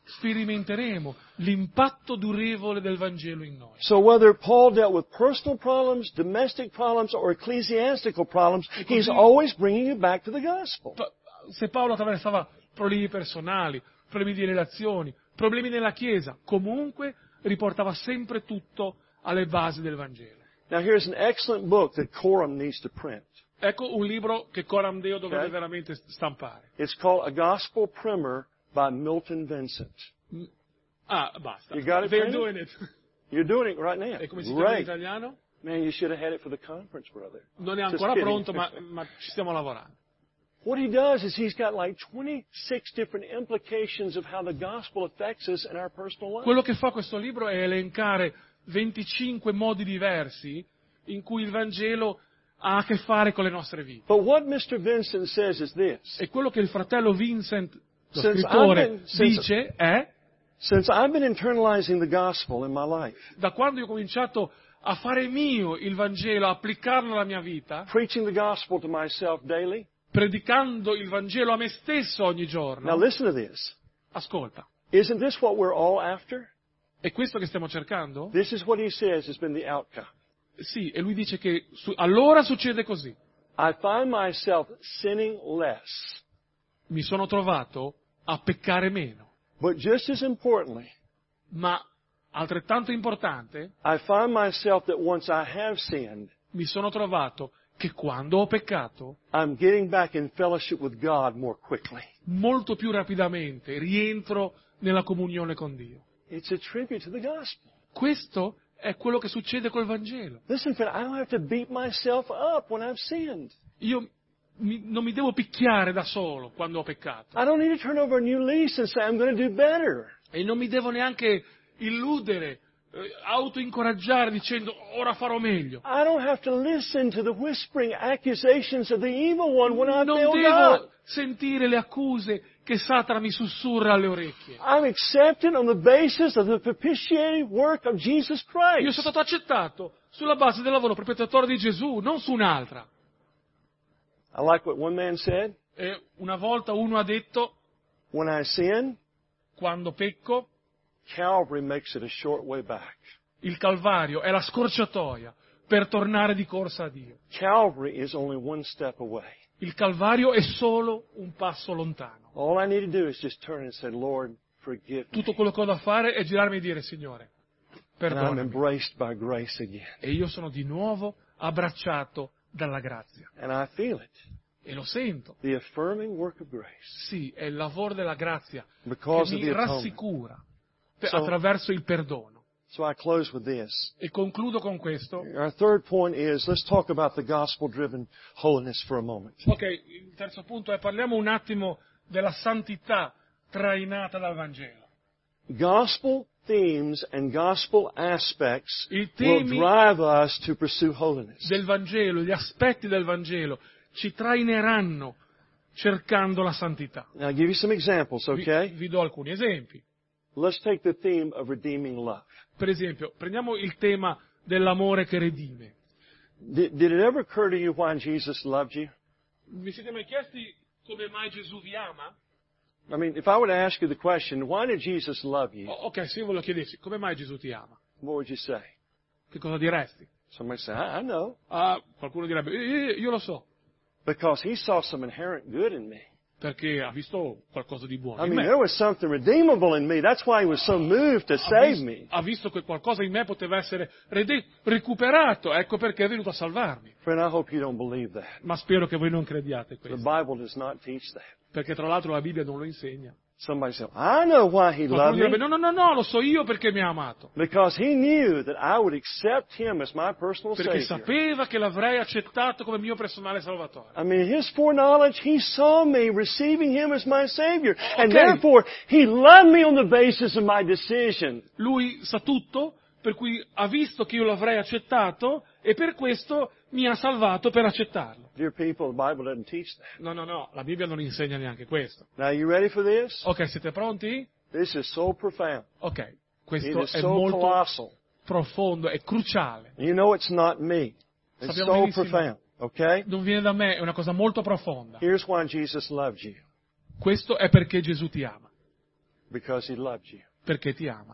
sperimenteremo l'impatto durevole del Vangelo in noi. So whether Paul dealt with personal problems, domestic problems, or ecclesiastical problems, he's always bringing you back to the gospel. Se Paolo attraversava problemi personali, problemi di relazioni, problemi nella Chiesa, comunque riportava sempre tutto alle basi del Vangelo. Now here's an excellent book that Coram needs to print. Ecco un libro che Coram Deo dovrebbe veramente stampare. It's called A Gospel Primer by Milton Vincent. Basta. You got it They're printed? doing it. You're doing it right now. E come si chiama in Great. italiano? Man, you should have had it for the conference, brother. Non è Just ancora kidding. pronto, ma ci stiamo lavorando. What he does is he's got like 26 different implications of how the gospel affects us in our personal life. Quello che fa questo libro è elencare 25 modi diversi in cui il Vangelo ha a che fare con le nostre vite. But what Mr. Vincent says is this. E quello che il fratello Vincent, lo Since scrittore, I've been- dice è: Since I've been internalizing the gospel in my life, da quando io ho cominciato a fare mio il Vangelo, a applicarlo alla mia vita, preaching the gospel to myself daily. predicando il Vangelo a me stesso ogni Now giorno, listen to this. ascolta, Isn't this what we're all after? è questo che stiamo cercando? This is what he says has been the outcome. Sì, e lui dice che allora succede così. I find myself sinning less. Mi sono trovato a peccare meno, But just as importantly, ma altrettanto importante, I find myself that once I have sinned, mi sono trovato che quando ho peccato, I'm getting back in fellowship with God more quickly. molto più rapidamente rientro nella comunione con Dio. It's a tribute to the gospel. Questo è quello che succede col Vangelo. Listen, friend, I don't have to beat myself up when I've sinned. Io non mi devo picchiare da solo quando ho peccato. I don't need to turn over a new leaf and say I'm going to do better. E non mi devo neanche illudere, autoincoraggiare dicendo ora farò meglio. I don't have to listen to the whispering accusations of the evil one when I Non fail devo God. sentire le accuse che Satana mi sussurra alle orecchie. I'm accepted on the basis of the propitiating work of Jesus Io sono Christ. stato accettato sulla base del lavoro proprietario di Gesù, non su un'altra. I like what one man said. E una volta uno ha detto, When I sin, quando pecco, Calvary makes it a short way back. il Calvario è la scorciatoia per tornare di corsa a Dio. Calvary is only one step away. Il Calvario è solo un passo lontano. All I need to do is just turn and say, Lord, forgive me. Tutto quello che ho da fare è girarmi e dire, Signore, And I'm perdonami. embraced by grace again. E io sono di nuovo abbracciato dalla grazia. And I feel it. E lo sento. The affirming work of grace. Sì, è il lavoro della grazia Because che of mi the atonement. rassicura So- attraverso il perdono. So I close with this. E concludo con questo. Our third point is, let's talk about the gospel-driven holiness for a moment. Ok, il terzo punto è parliamo un attimo della santità trainata dal Vangelo. Gospel themes and gospel aspects I will temi drive us to pursue holiness. del Vangelo, gli aspetti del Vangelo ci traineranno cercando la santità. Now I'll give you some examples, okay? Vi do alcuni esempi. Let's take the theme of redeeming love. Per esempio, prendiamo il tema dell'amore che redime. Did it ever occur to you why Jesus loved you? Vi siete mai chiesti come mai Gesù vi ama? I mean, if I were to ask you the question, why did Jesus love you? Ok, se io ve lo chiedessi, come mai Gesù ti ama? What would you say? Che cosa diresti? Somebody say, I know. Qualcuno direbbe, io lo so, Because he saw some inherent good in me. perché ha visto qualcosa di buono I in mean, me. there was something redeemable in me. That's why he was so moved to save me. Ha visto che qualcosa in me poteva essere recuperato, ecco perché è venuto a salvarmi. Friend, I hope you don't believe that. Ma spero che voi non crediate The questo, Bible does not teach that. perché tra l'altro la Bibbia non lo insegna. Somebody said, I know why he Qualcuno loved direbbe, me. no, lo so io perché mi ha amato. Because he knew that I would accept him as my personal Perché Savior. sapeva che l'avrei accettato come mio personale salvatore. I mean, his foreknowledge, he saw me receiving him as my Savior. And Okay. therefore, he loved me on the basis of my decision. Lui sa tutto, per cui ha visto che io l'avrei accettato e per questo mi ha salvato per accettarlo. Dear people, the Bible doesn't teach that. No, la Bibbia non insegna neanche questo. Now, you ready for this? Ok, siete pronti? This is so profound. Ok, It questo is è so molto colossal. profondo, è cruciale. You know it's not me. It's Sappiamo so benissimo. profound. Okay? Non viene da me, è una cosa molto profonda. Here's why Jesus loved you. Questo è perché Gesù ti ama. Because He loved you. Perché ti ama.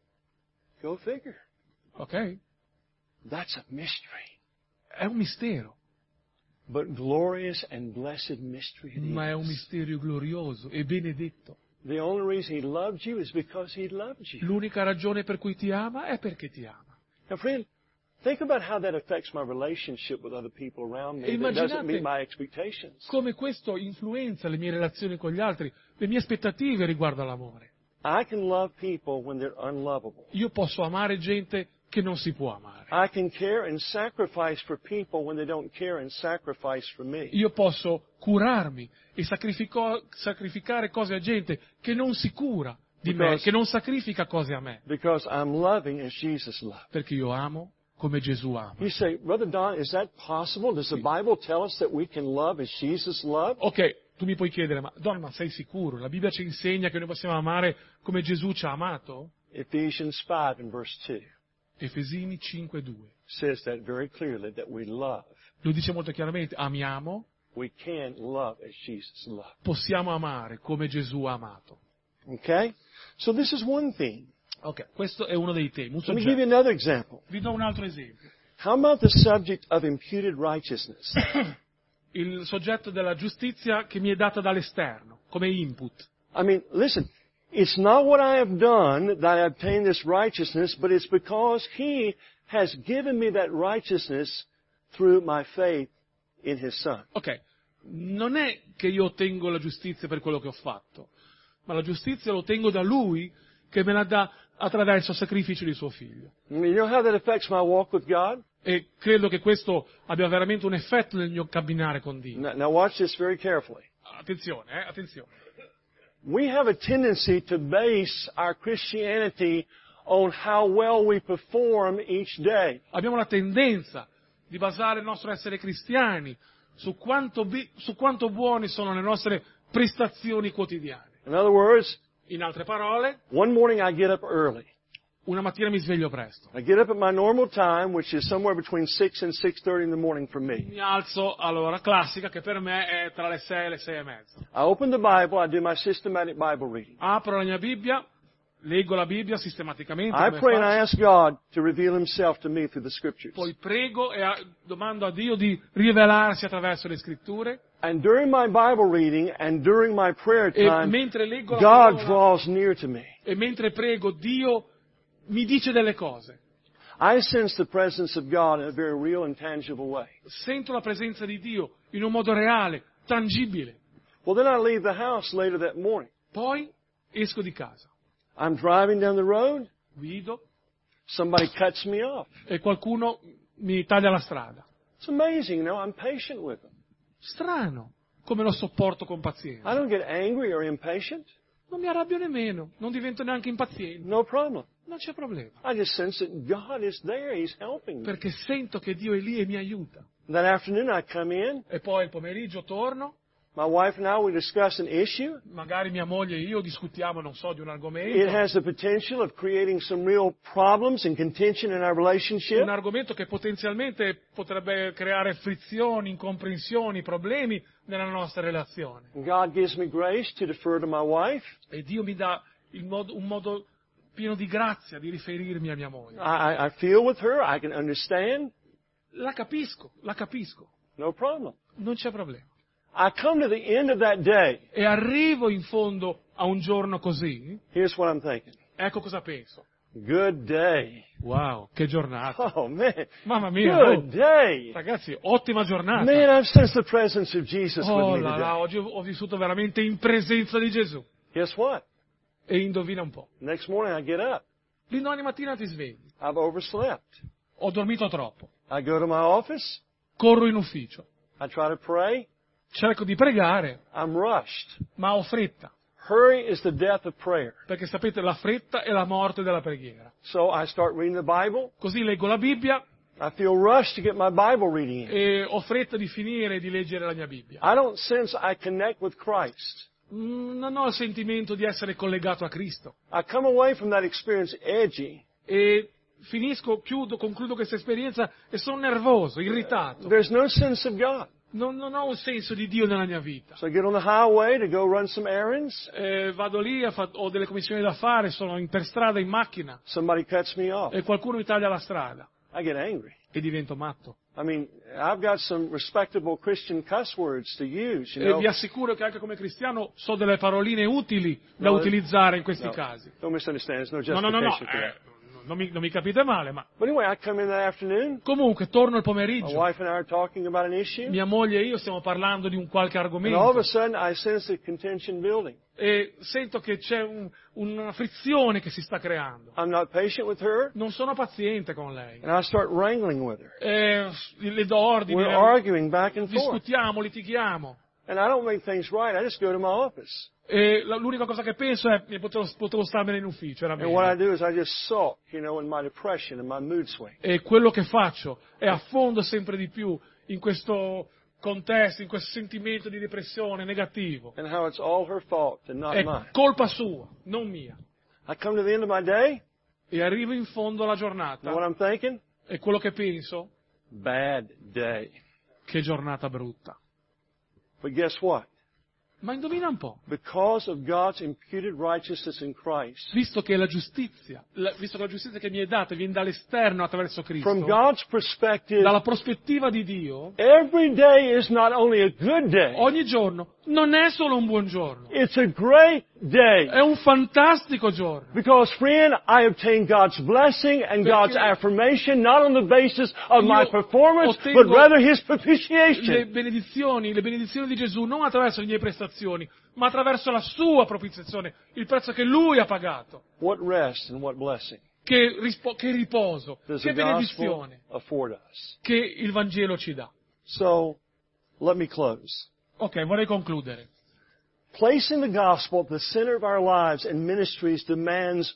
Go figure. Ok? That's a mystery. È un mistero, But glorious and blessed mystery it ma è un is. mistero glorioso e benedetto. The only reason He loved you is because He loved you. L'unica ragione per cui ti ama è perché ti ama. Now, friend, think about how that affects my relationship with other people around me E that doesn't immaginate meet my expectations. come questo influenza le mie relazioni con gli altri, le mie aspettative riguardo all'amore. I can love people when they're unlovable. Io posso amare gente che non si può amare. I can care and sacrifice for people when they don't care and sacrifice for me. Io posso curarmi e sacrificare cose a gente che non si cura di me, che non sacrifica cose a me, Because I'm loving as Jesus loved. perché io amo come Gesù ama. You say, Brother Don, is that possible? Does the Bible tell us that we can love as Jesus loved? Ok, tu mi puoi chiedere, ma Don, sei sicuro? La Bibbia ci insegna che noi possiamo amare come Gesù ci ha amato? Ephesians 5 and verse 2 Efesini 5:2 says that very clearly, that we love. lo dice molto chiaramente, amiamo, We can love as Jesus loved. possiamo amare come Gesù ha amato. Okay? So this is one thing. Ok, questo è uno dei temi, un Let me give you soggetto. another example. Vi do un altro esempio. How about the subject of imputed righteousness? Il soggetto della giustizia che mi è data dall'esterno, come input. I mean, listen, it's not what I have done that I obtained this righteousness, but it's because He has given me that righteousness through my faith in His Son. Ok, non è che io ottengo la giustizia per quello che ho fatto, ma la giustizia lo ottengo da Lui che me la dà attraverso il sacrificio di suo figlio. I mean, you know how that affects my walk with God? E credo che questo abbia veramente un effetto nel mio camminare con Dio. Now watch this very carefully. Attenzione, attenzione. We have a tendency to base our Christianity on how well we perform each day. Abbiamo la tendenza di basare il nostro essere cristiani su quanto buoni sono le nostre prestazioni quotidiane. In other words, In altre parole, one morning I get up early. una mattina mi sveglio presto. I get up at my normal time, which is somewhere between 6 and 6:30 in the morning for me. Mi alzo all'ora classica, che per me è tra le 6 e le 6 e mezza. I open the Bible, I do my systematic Bible reading. Apro la mia Bibbia, leggo la Bibbia sistematicamente, I come pray and I faccio. ask God to reveal Himself to me through the Scriptures. Poi prego e domando a Dio di rivelarsi attraverso le scritture. And during my Bible reading and during my prayer E time, mentre leggo la God parola draws near to me. e mentre prego, Dio mi dice delle cose. I sense the presence of God in a very real and tangible way. Sento la presenza di Dio in un modo reale, tangibile. Well, then I leave the house later that morning. Poi esco di casa, I'm driving down the road. guido Somebody cuts me off. e qualcuno mi taglia la strada. It's amazing, I'm patient with them. Strano, come lo sopporto con I pazienza. don't get angry or impatient. Non mi arrabbio nemmeno, non divento neanche impaziente. No problem. Non c'è problema. I just sense that God is there. He's helping me. Perché sento che Dio è lì e mi aiuta. That afternoon I come in. E poi il pomeriggio torno, My wife and I, we discuss an issue. magari mia moglie e io discutiamo, non so, di un It argomento. has the potential of creating some real problems and contention in our relationship. Un argomento che potenzialmente potrebbe creare frizioni, incomprensioni, problemi nella nostra relazione. God gives me grace to defer to my wife. E Dio mi dà un modo pieno di grazia di riferirmi a mia moglie. I feel with her. I can understand. La capisco, No problem. non c'è problema. I come to the end of that day. E arrivo in fondo a un giorno così, Here's what I'm thinking. ecco cosa penso. Good day. Wow, che giornata. Oh, man. Mamma mia, Good day. ragazzi, ottima giornata. Man, I've sensed the presence of Jesus with Oh me là là, today. oggi ho vissuto veramente in presenza di Gesù. Guess what? E indovina un po'. Next morning I get up. L'indomani mattina ti svegli. I've overslept. Ho dormito troppo. I go to my office. Corro in ufficio. I try to pray. Cerco di pregare, I'm rushed. ma ho fretta. Hurry is the death of prayer. Perché sapete, la fretta è la morte della preghiera. So I start reading the Bible. Così leggo la Bibbia I feel rushed to get my Bible reading in. e ho fretta di finire di leggere la mia Bibbia. I don't sense I connect with Christ. Non ho il sentimento di essere collegato a Cristo. I come away from that experience edgy. E concludo questa esperienza e sono nervoso, irritato. There's no sense of God. non ho un senso di Dio nella mia vita. So I get on the highway to go run some errands. Vado lì, ho delle commissioni da fare, sono per strada in macchina Somebody cuts me off. e qualcuno mi taglia la strada I get angry. e divento matto. I mean, I've got some respectable Christian cuss words to use, you E know. vi assicuro che anche come cristiano so delle paroline utili da No, utilizzare in questi No, casi. don't misunderstand. There's no No, justification for that. non mi capite male, ma But anyway, I come in that afternoon. comunque torno il My pomeriggio. wife and I are talking about an issue. Mia moglie e io stiamo parlando di un qualche And all of argomento a sudden, I sense a contention building. e sento che c'è una frizione che si sta creando. I'm not patient with her, Non sono paziente con lei. and I start wrangling with her. Le do ordini, We're arguing back and forth. discutiamo, litighiamo. And I don't make things right. I just go to my office. E l'unica cosa che penso è che potevo starmene in ufficio, era And what I meglio. do is I just sulk, you know, in my depression and my mood swing. E quello che faccio è affondo sempre di più in questo contesto, in questo sentimento di depressione negativo. And how it's all her fault and not È mine. colpa sua, non mia. I come to the end of my day, E arrivo in fondo alla know what giornata I'm thinking? e quello che penso, Bad day. che giornata brutta. But guess what? Ma indovina un po', Because of God's imputed righteousness in Christ, visto che la giustizia che mi è data viene dall'esterno attraverso Cristo, from God's perspective, dalla prospettiva di Dio, every day is not only a good day, ogni giorno non è solo un buon giorno, it's a great day. è un fantastico giorno. Because, friend, I obtain God's blessing and God's Perché affirmation not on the basis of my io performance, ottengo but rather His Le propitiation. benedizioni di Gesù non attraverso le mie prestazioni, ma attraverso la sua propiziazione, il prezzo che Lui ha pagato. What rest and what blessing Che riposo, does che the gospel benedizione afford us? che il Vangelo ci dà. So, let me close. Ok, vorrei concludere. Placing the gospel at the center of our lives and ministries demands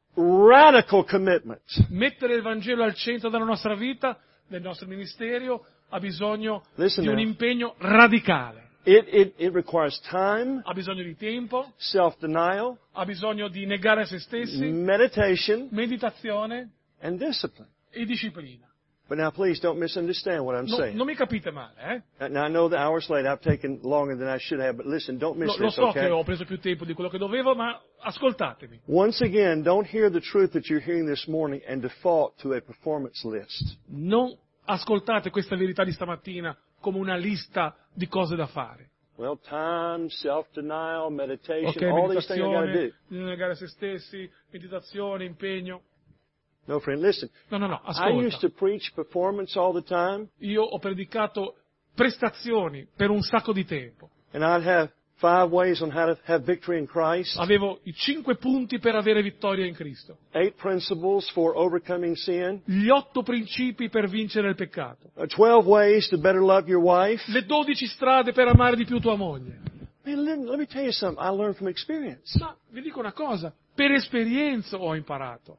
radical commitment. Mettere il Vangelo al centro della nostra vita, del nostro ministero, ha bisogno Listen di un now. impegno radicale. It requires time, Ha bisogno di tempo, self-denial, ha bisogno di negare a se stessi, meditation, meditazione and discipline. e disciplina. But now please don't misunderstand what I'm saying. Non mi capite male, eh? Now I know the hours late, I've taken longer than I should have, but listen, don't miss Lo this, so che okay? ho preso più tempo di quello che dovevo, ma ascoltatemi. Once again, don't hear the truth that you're hearing this morning and default to a performance list. Non ascoltate questa verità di stamattina come una lista di cose da fare. Well, time, self-denial, meditation, Ok, all these things I gotta do. meditazione, negare a se stessi, meditazione, impegno. No, friend, listen. No, I used ascolta. to preach performance all the time, Io ho predicato prestazioni per un sacco di tempo. and I'd have 5 ways on how to have victory in Christ, Avevo i 5 punti per avere vittoria in Cristo, 8 principles for overcoming sin, gli 8 principi per vincere il peccato, 12 ways to better love your wife. le 12 strade per amare di più tua moglie. Man, let me tell you something I learned from experience. Ma vi dico una cosa, per esperienza ho imparato.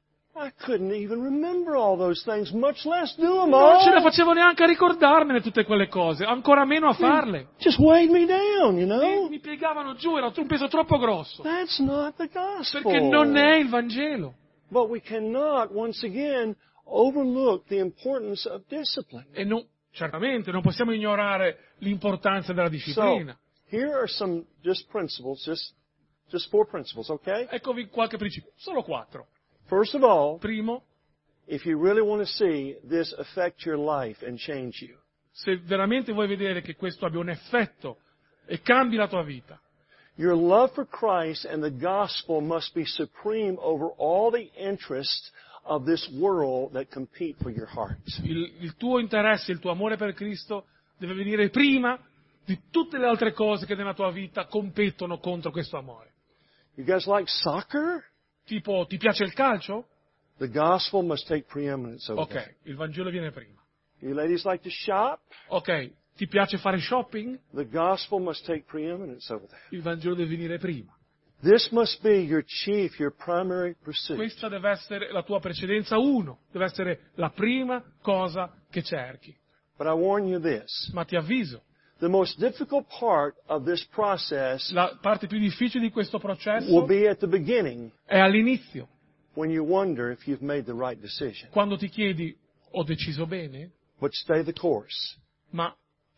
I couldn't even remember all those things, much less do them Non ce la all. facevo neanche a ricordarmene tutte quelle cose, ancora meno a farle. Just weighed me down, you know. Mi piegavano giù, era un peso troppo grosso. That's not the gospel. Perché non è il Vangelo. But we cannot, once again, overlook the importance of discipline. E certamente non possiamo ignorare l'importanza della So, disciplina. here are some just principles, just 4 principles, okay? Eccovi qualche principio, solo 4. First of all, Primo, if you really want to see this affect your life and change you, se veramente vuoi vedere che questo abbia un effetto e cambi la tua vita, your love for Christ and the gospel must be supreme over all the interests of this world that compete for your heart. il tuo interesse, il tuo amore per Cristo deve venire prima di tutte le altre cose che nella tua vita competono contro questo amore. You guys like soccer? Tipo, ti piace il calcio? The gospel must take preeminence over that. Ok, il Vangelo viene prima. You ladies like to shop? Ok, ti piace fare shopping? The gospel must take preeminence over that. Il Vangelo deve venire prima. This must be your chief, your primary pursuit. Questa deve essere la tua precedenza 1, deve essere la prima cosa che cerchi. But I warn you this. Ma ti avviso, The most difficult part of this process la parte più difficile di questo will processo be at the beginning è all'inizio, when you wonder if you've made the right decision. quando ti chiedi, ho deciso bene? But stay the course. Ma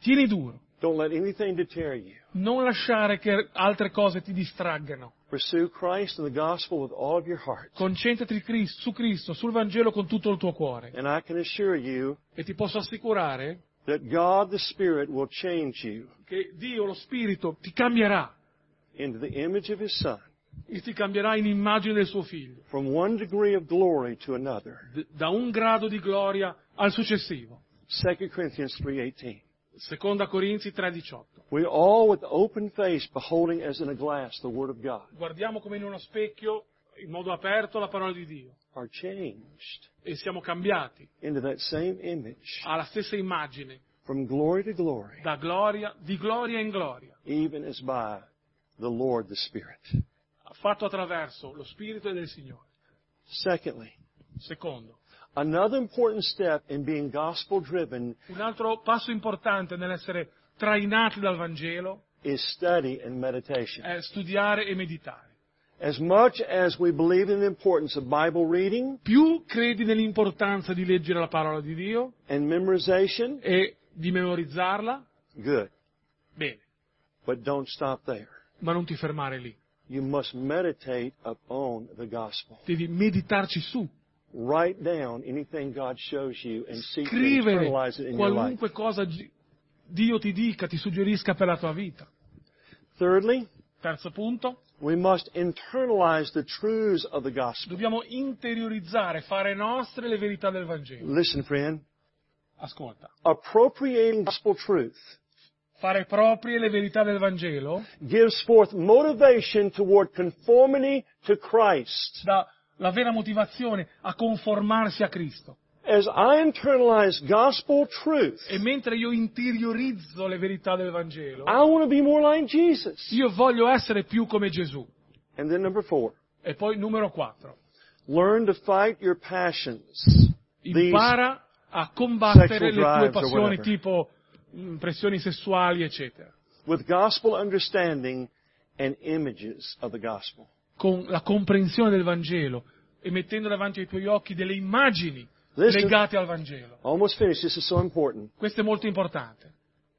Tieni duro. Don't let anything deter you. Non lasciare che altre cose ti distraggano. Pursue Christ and the gospel with all of your heart. Concentrati su Cristo, sul Vangelo con tutto il tuo cuore. And I can assure you E ti posso assicurare that God the Spirit will change you che Dio, lo Spirito, ti cambierà. into the image of His Son E ti cambierà in immagine del suo Figlio. from one degree of glory to another. Da un grado di gloria al successivo. 2 Corinthians 3:18. Seconda Corinzi 3,18. We all with open face beholding as in a glass the Word of God Guardiamo come in uno specchio, in modo aperto, la parola di Dio. are changed E siamo cambiati into that same image alla stessa immagine, from glory to glory, di gloria in gloria, even as by the Lord the Spirit. fatto attraverso lo Spirito del Signore. Secondly, Secondo, another important step in being gospel driven un altro passo importante nell'essere trainati dal Vangelo is study and meditation. è studiare e meditare. As much as we believe in the importance of Bible reading Più credi nell'importanza di leggere la parola di Dio and memorization, e di memorizzarla, good. bene, But don't stop there. ma non ti fermare lì. You must meditate upon the gospel. Devi meditarci su, Write down anything God shows you and seek to scrivere internalize it in your life. qualunque cosa Dio ti dica, ti suggerisca per la tua vita. Thirdly, Terzo punto, we must internalize the truths of the gospel. dobbiamo interiorizzare, fare nostre le verità del Vangelo. Listen, friend. Ascolta, Appropriating gospel truth fare proprie le verità del Vangelo gives forth motivation toward conformity to Christ. dà la vera motivazione a conformarsi a Cristo. As I internalize gospel truth, E mentre io interiorizzo le verità del Vangelo, I want to be more like Jesus. io voglio essere più come Gesù. And then number 4, E poi numero 4, learn to fight your passions. impara a combattere sexual le tue drives or passioni whatever. tipo pressioni sessuali, eccetera, With gospel understanding and images of the gospel. con la comprensione del Vangelo e mettendo davanti ai tuoi occhi delle immagini Listen. legate al Vangelo. Almost finished. This is so important. Questo è molto importante.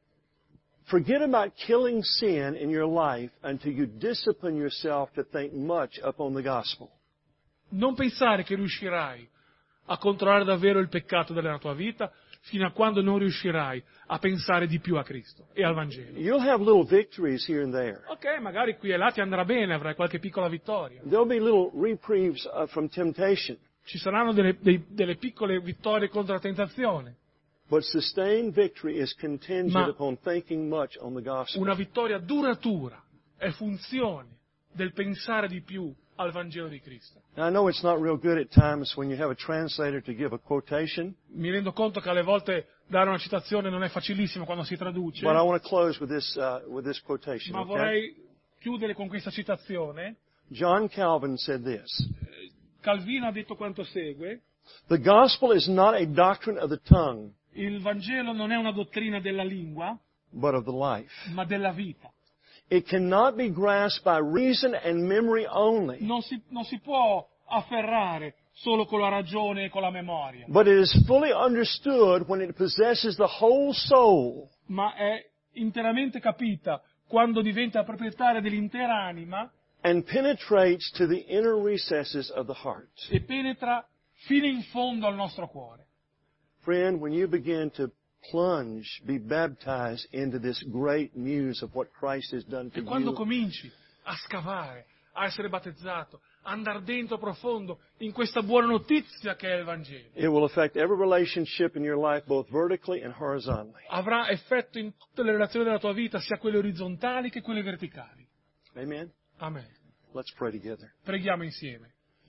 Forget about killing sin in your life until you discipline yourself to think much upon the gospel. Non pensare che riuscirai a controllare davvero il peccato della tua vita fino a quando non riuscirai a pensare di più a Cristo e al Vangelo. You'll have little victories here and there. Ok, magari qui e là ti andrà bene, avrai qualche piccola vittoria. There'll be little reprieves from temptation. Ci saranno delle piccole vittorie contro la tentazione. But sustained victory is contingent Ma- upon thinking much on the gospel. Una vittoria duratura è funzione del pensare di più al Vangelo di Cristo. Now, I know it's not real good at times when you have a translator to give a quotation, Mi rendo conto che alle volte dare una citazione non è facilissimo quando si traduce, but I want to close with this quotation. ma Okay? vorrei chiudere con questa citazione. John Calvin said this: Calvino ha detto quanto segue: "The gospel is not a doctrine of the tongue, il Vangelo non è una dottrina della lingua, but of the life. ma della vita. It cannot be grasped by reason and memory only, Non si può afferrare solo con la ragione e con la memoria, but it is fully understood when it possesses the whole soul ma è interamente capita quando diventa proprietaria dell'intera anima and penetrates to the inner recesses of the heart." e penetra fino in fondo al nostro cuore. Friend, when you begin to plunge, be baptized into this great news of what Christ has done for E quando you, cominci a scavare, a essere battezzato, a andare dentro profondo in questa buona notizia che è il Vangelo, it will affect every relationship in your life, both vertically and horizontally. avrà effetto in tutte le relazioni della tua vita, sia quelle orizzontali che quelle verticali. Amen? Amen. Let's pray together. Preghiamo insieme.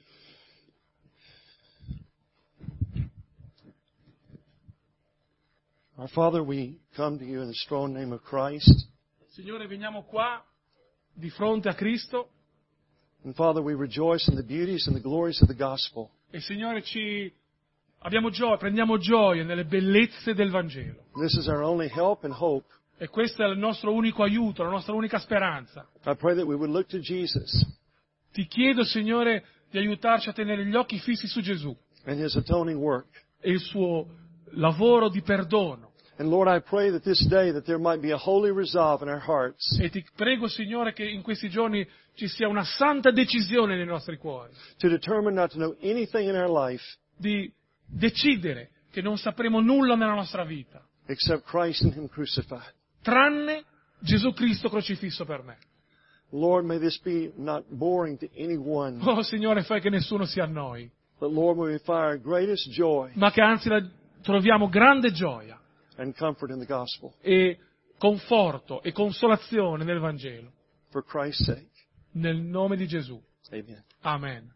Our Father, we come to you in the strong name of Christ. Signore, veniamo qua di fronte a Cristo And Father, we rejoice in the beauties and the glories of the gospel. e Signore prendiamo gioia nelle bellezze del Vangelo. This is our only help and hope. E questo è il nostro unico aiuto, la nostra unica speranza. I pray that we would look to Jesus Ti chiedo, Signore, di aiutarci a tenere gli occhi fissi su Gesù and His atoning work. e il suo lavoro di perdono. And Lord, I pray that this day that there might be a holy resolve in our hearts E ti prego, Signore, che in questi giorni ci sia una santa decisione nei nostri cuori, to determine not to know anything in our life di decidere che non sapremo nulla nella nostra vita, except Christ and Him crucified. tranne Gesù Cristo crocifisso per me. Lord, may this be not boring to anyone, Oh, Signore, fai che nessuno si annoi, but Lord, may we find our greatest joy ma che anzi troviamo grande gioia and comfort in the gospel e conforto e consolazione nel Vangelo, for Christ's sake. nel nome di Gesù. Amen. Amen.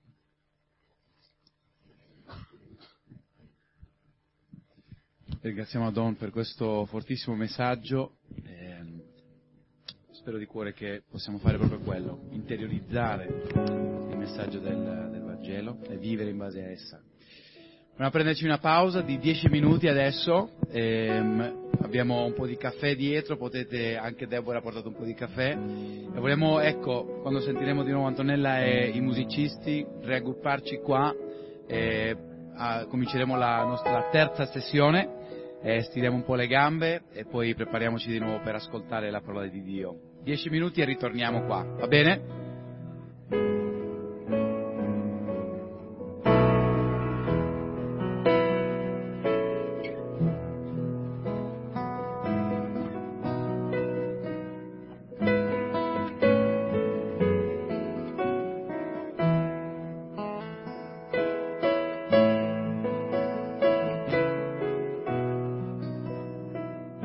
Ringraziamo Don per questo fortissimo messaggio. Spero di cuore che possiamo fare proprio quello, interiorizzare il messaggio del Vangelo e vivere in base a essa. Andiamo a prenderci una pausa di 10 minuti adesso, abbiamo un po' di caffè dietro, potete, anche Deborah ha portato un po' di caffè, e vogliamo, ecco, quando sentiremo di nuovo Antonella e i musicisti, raggrupparci qua, cominceremo la terza sessione, stiriamo un po' le gambe e poi prepariamoci di nuovo per ascoltare la parola di Dio. 10 minuti e ritorniamo qua, va bene?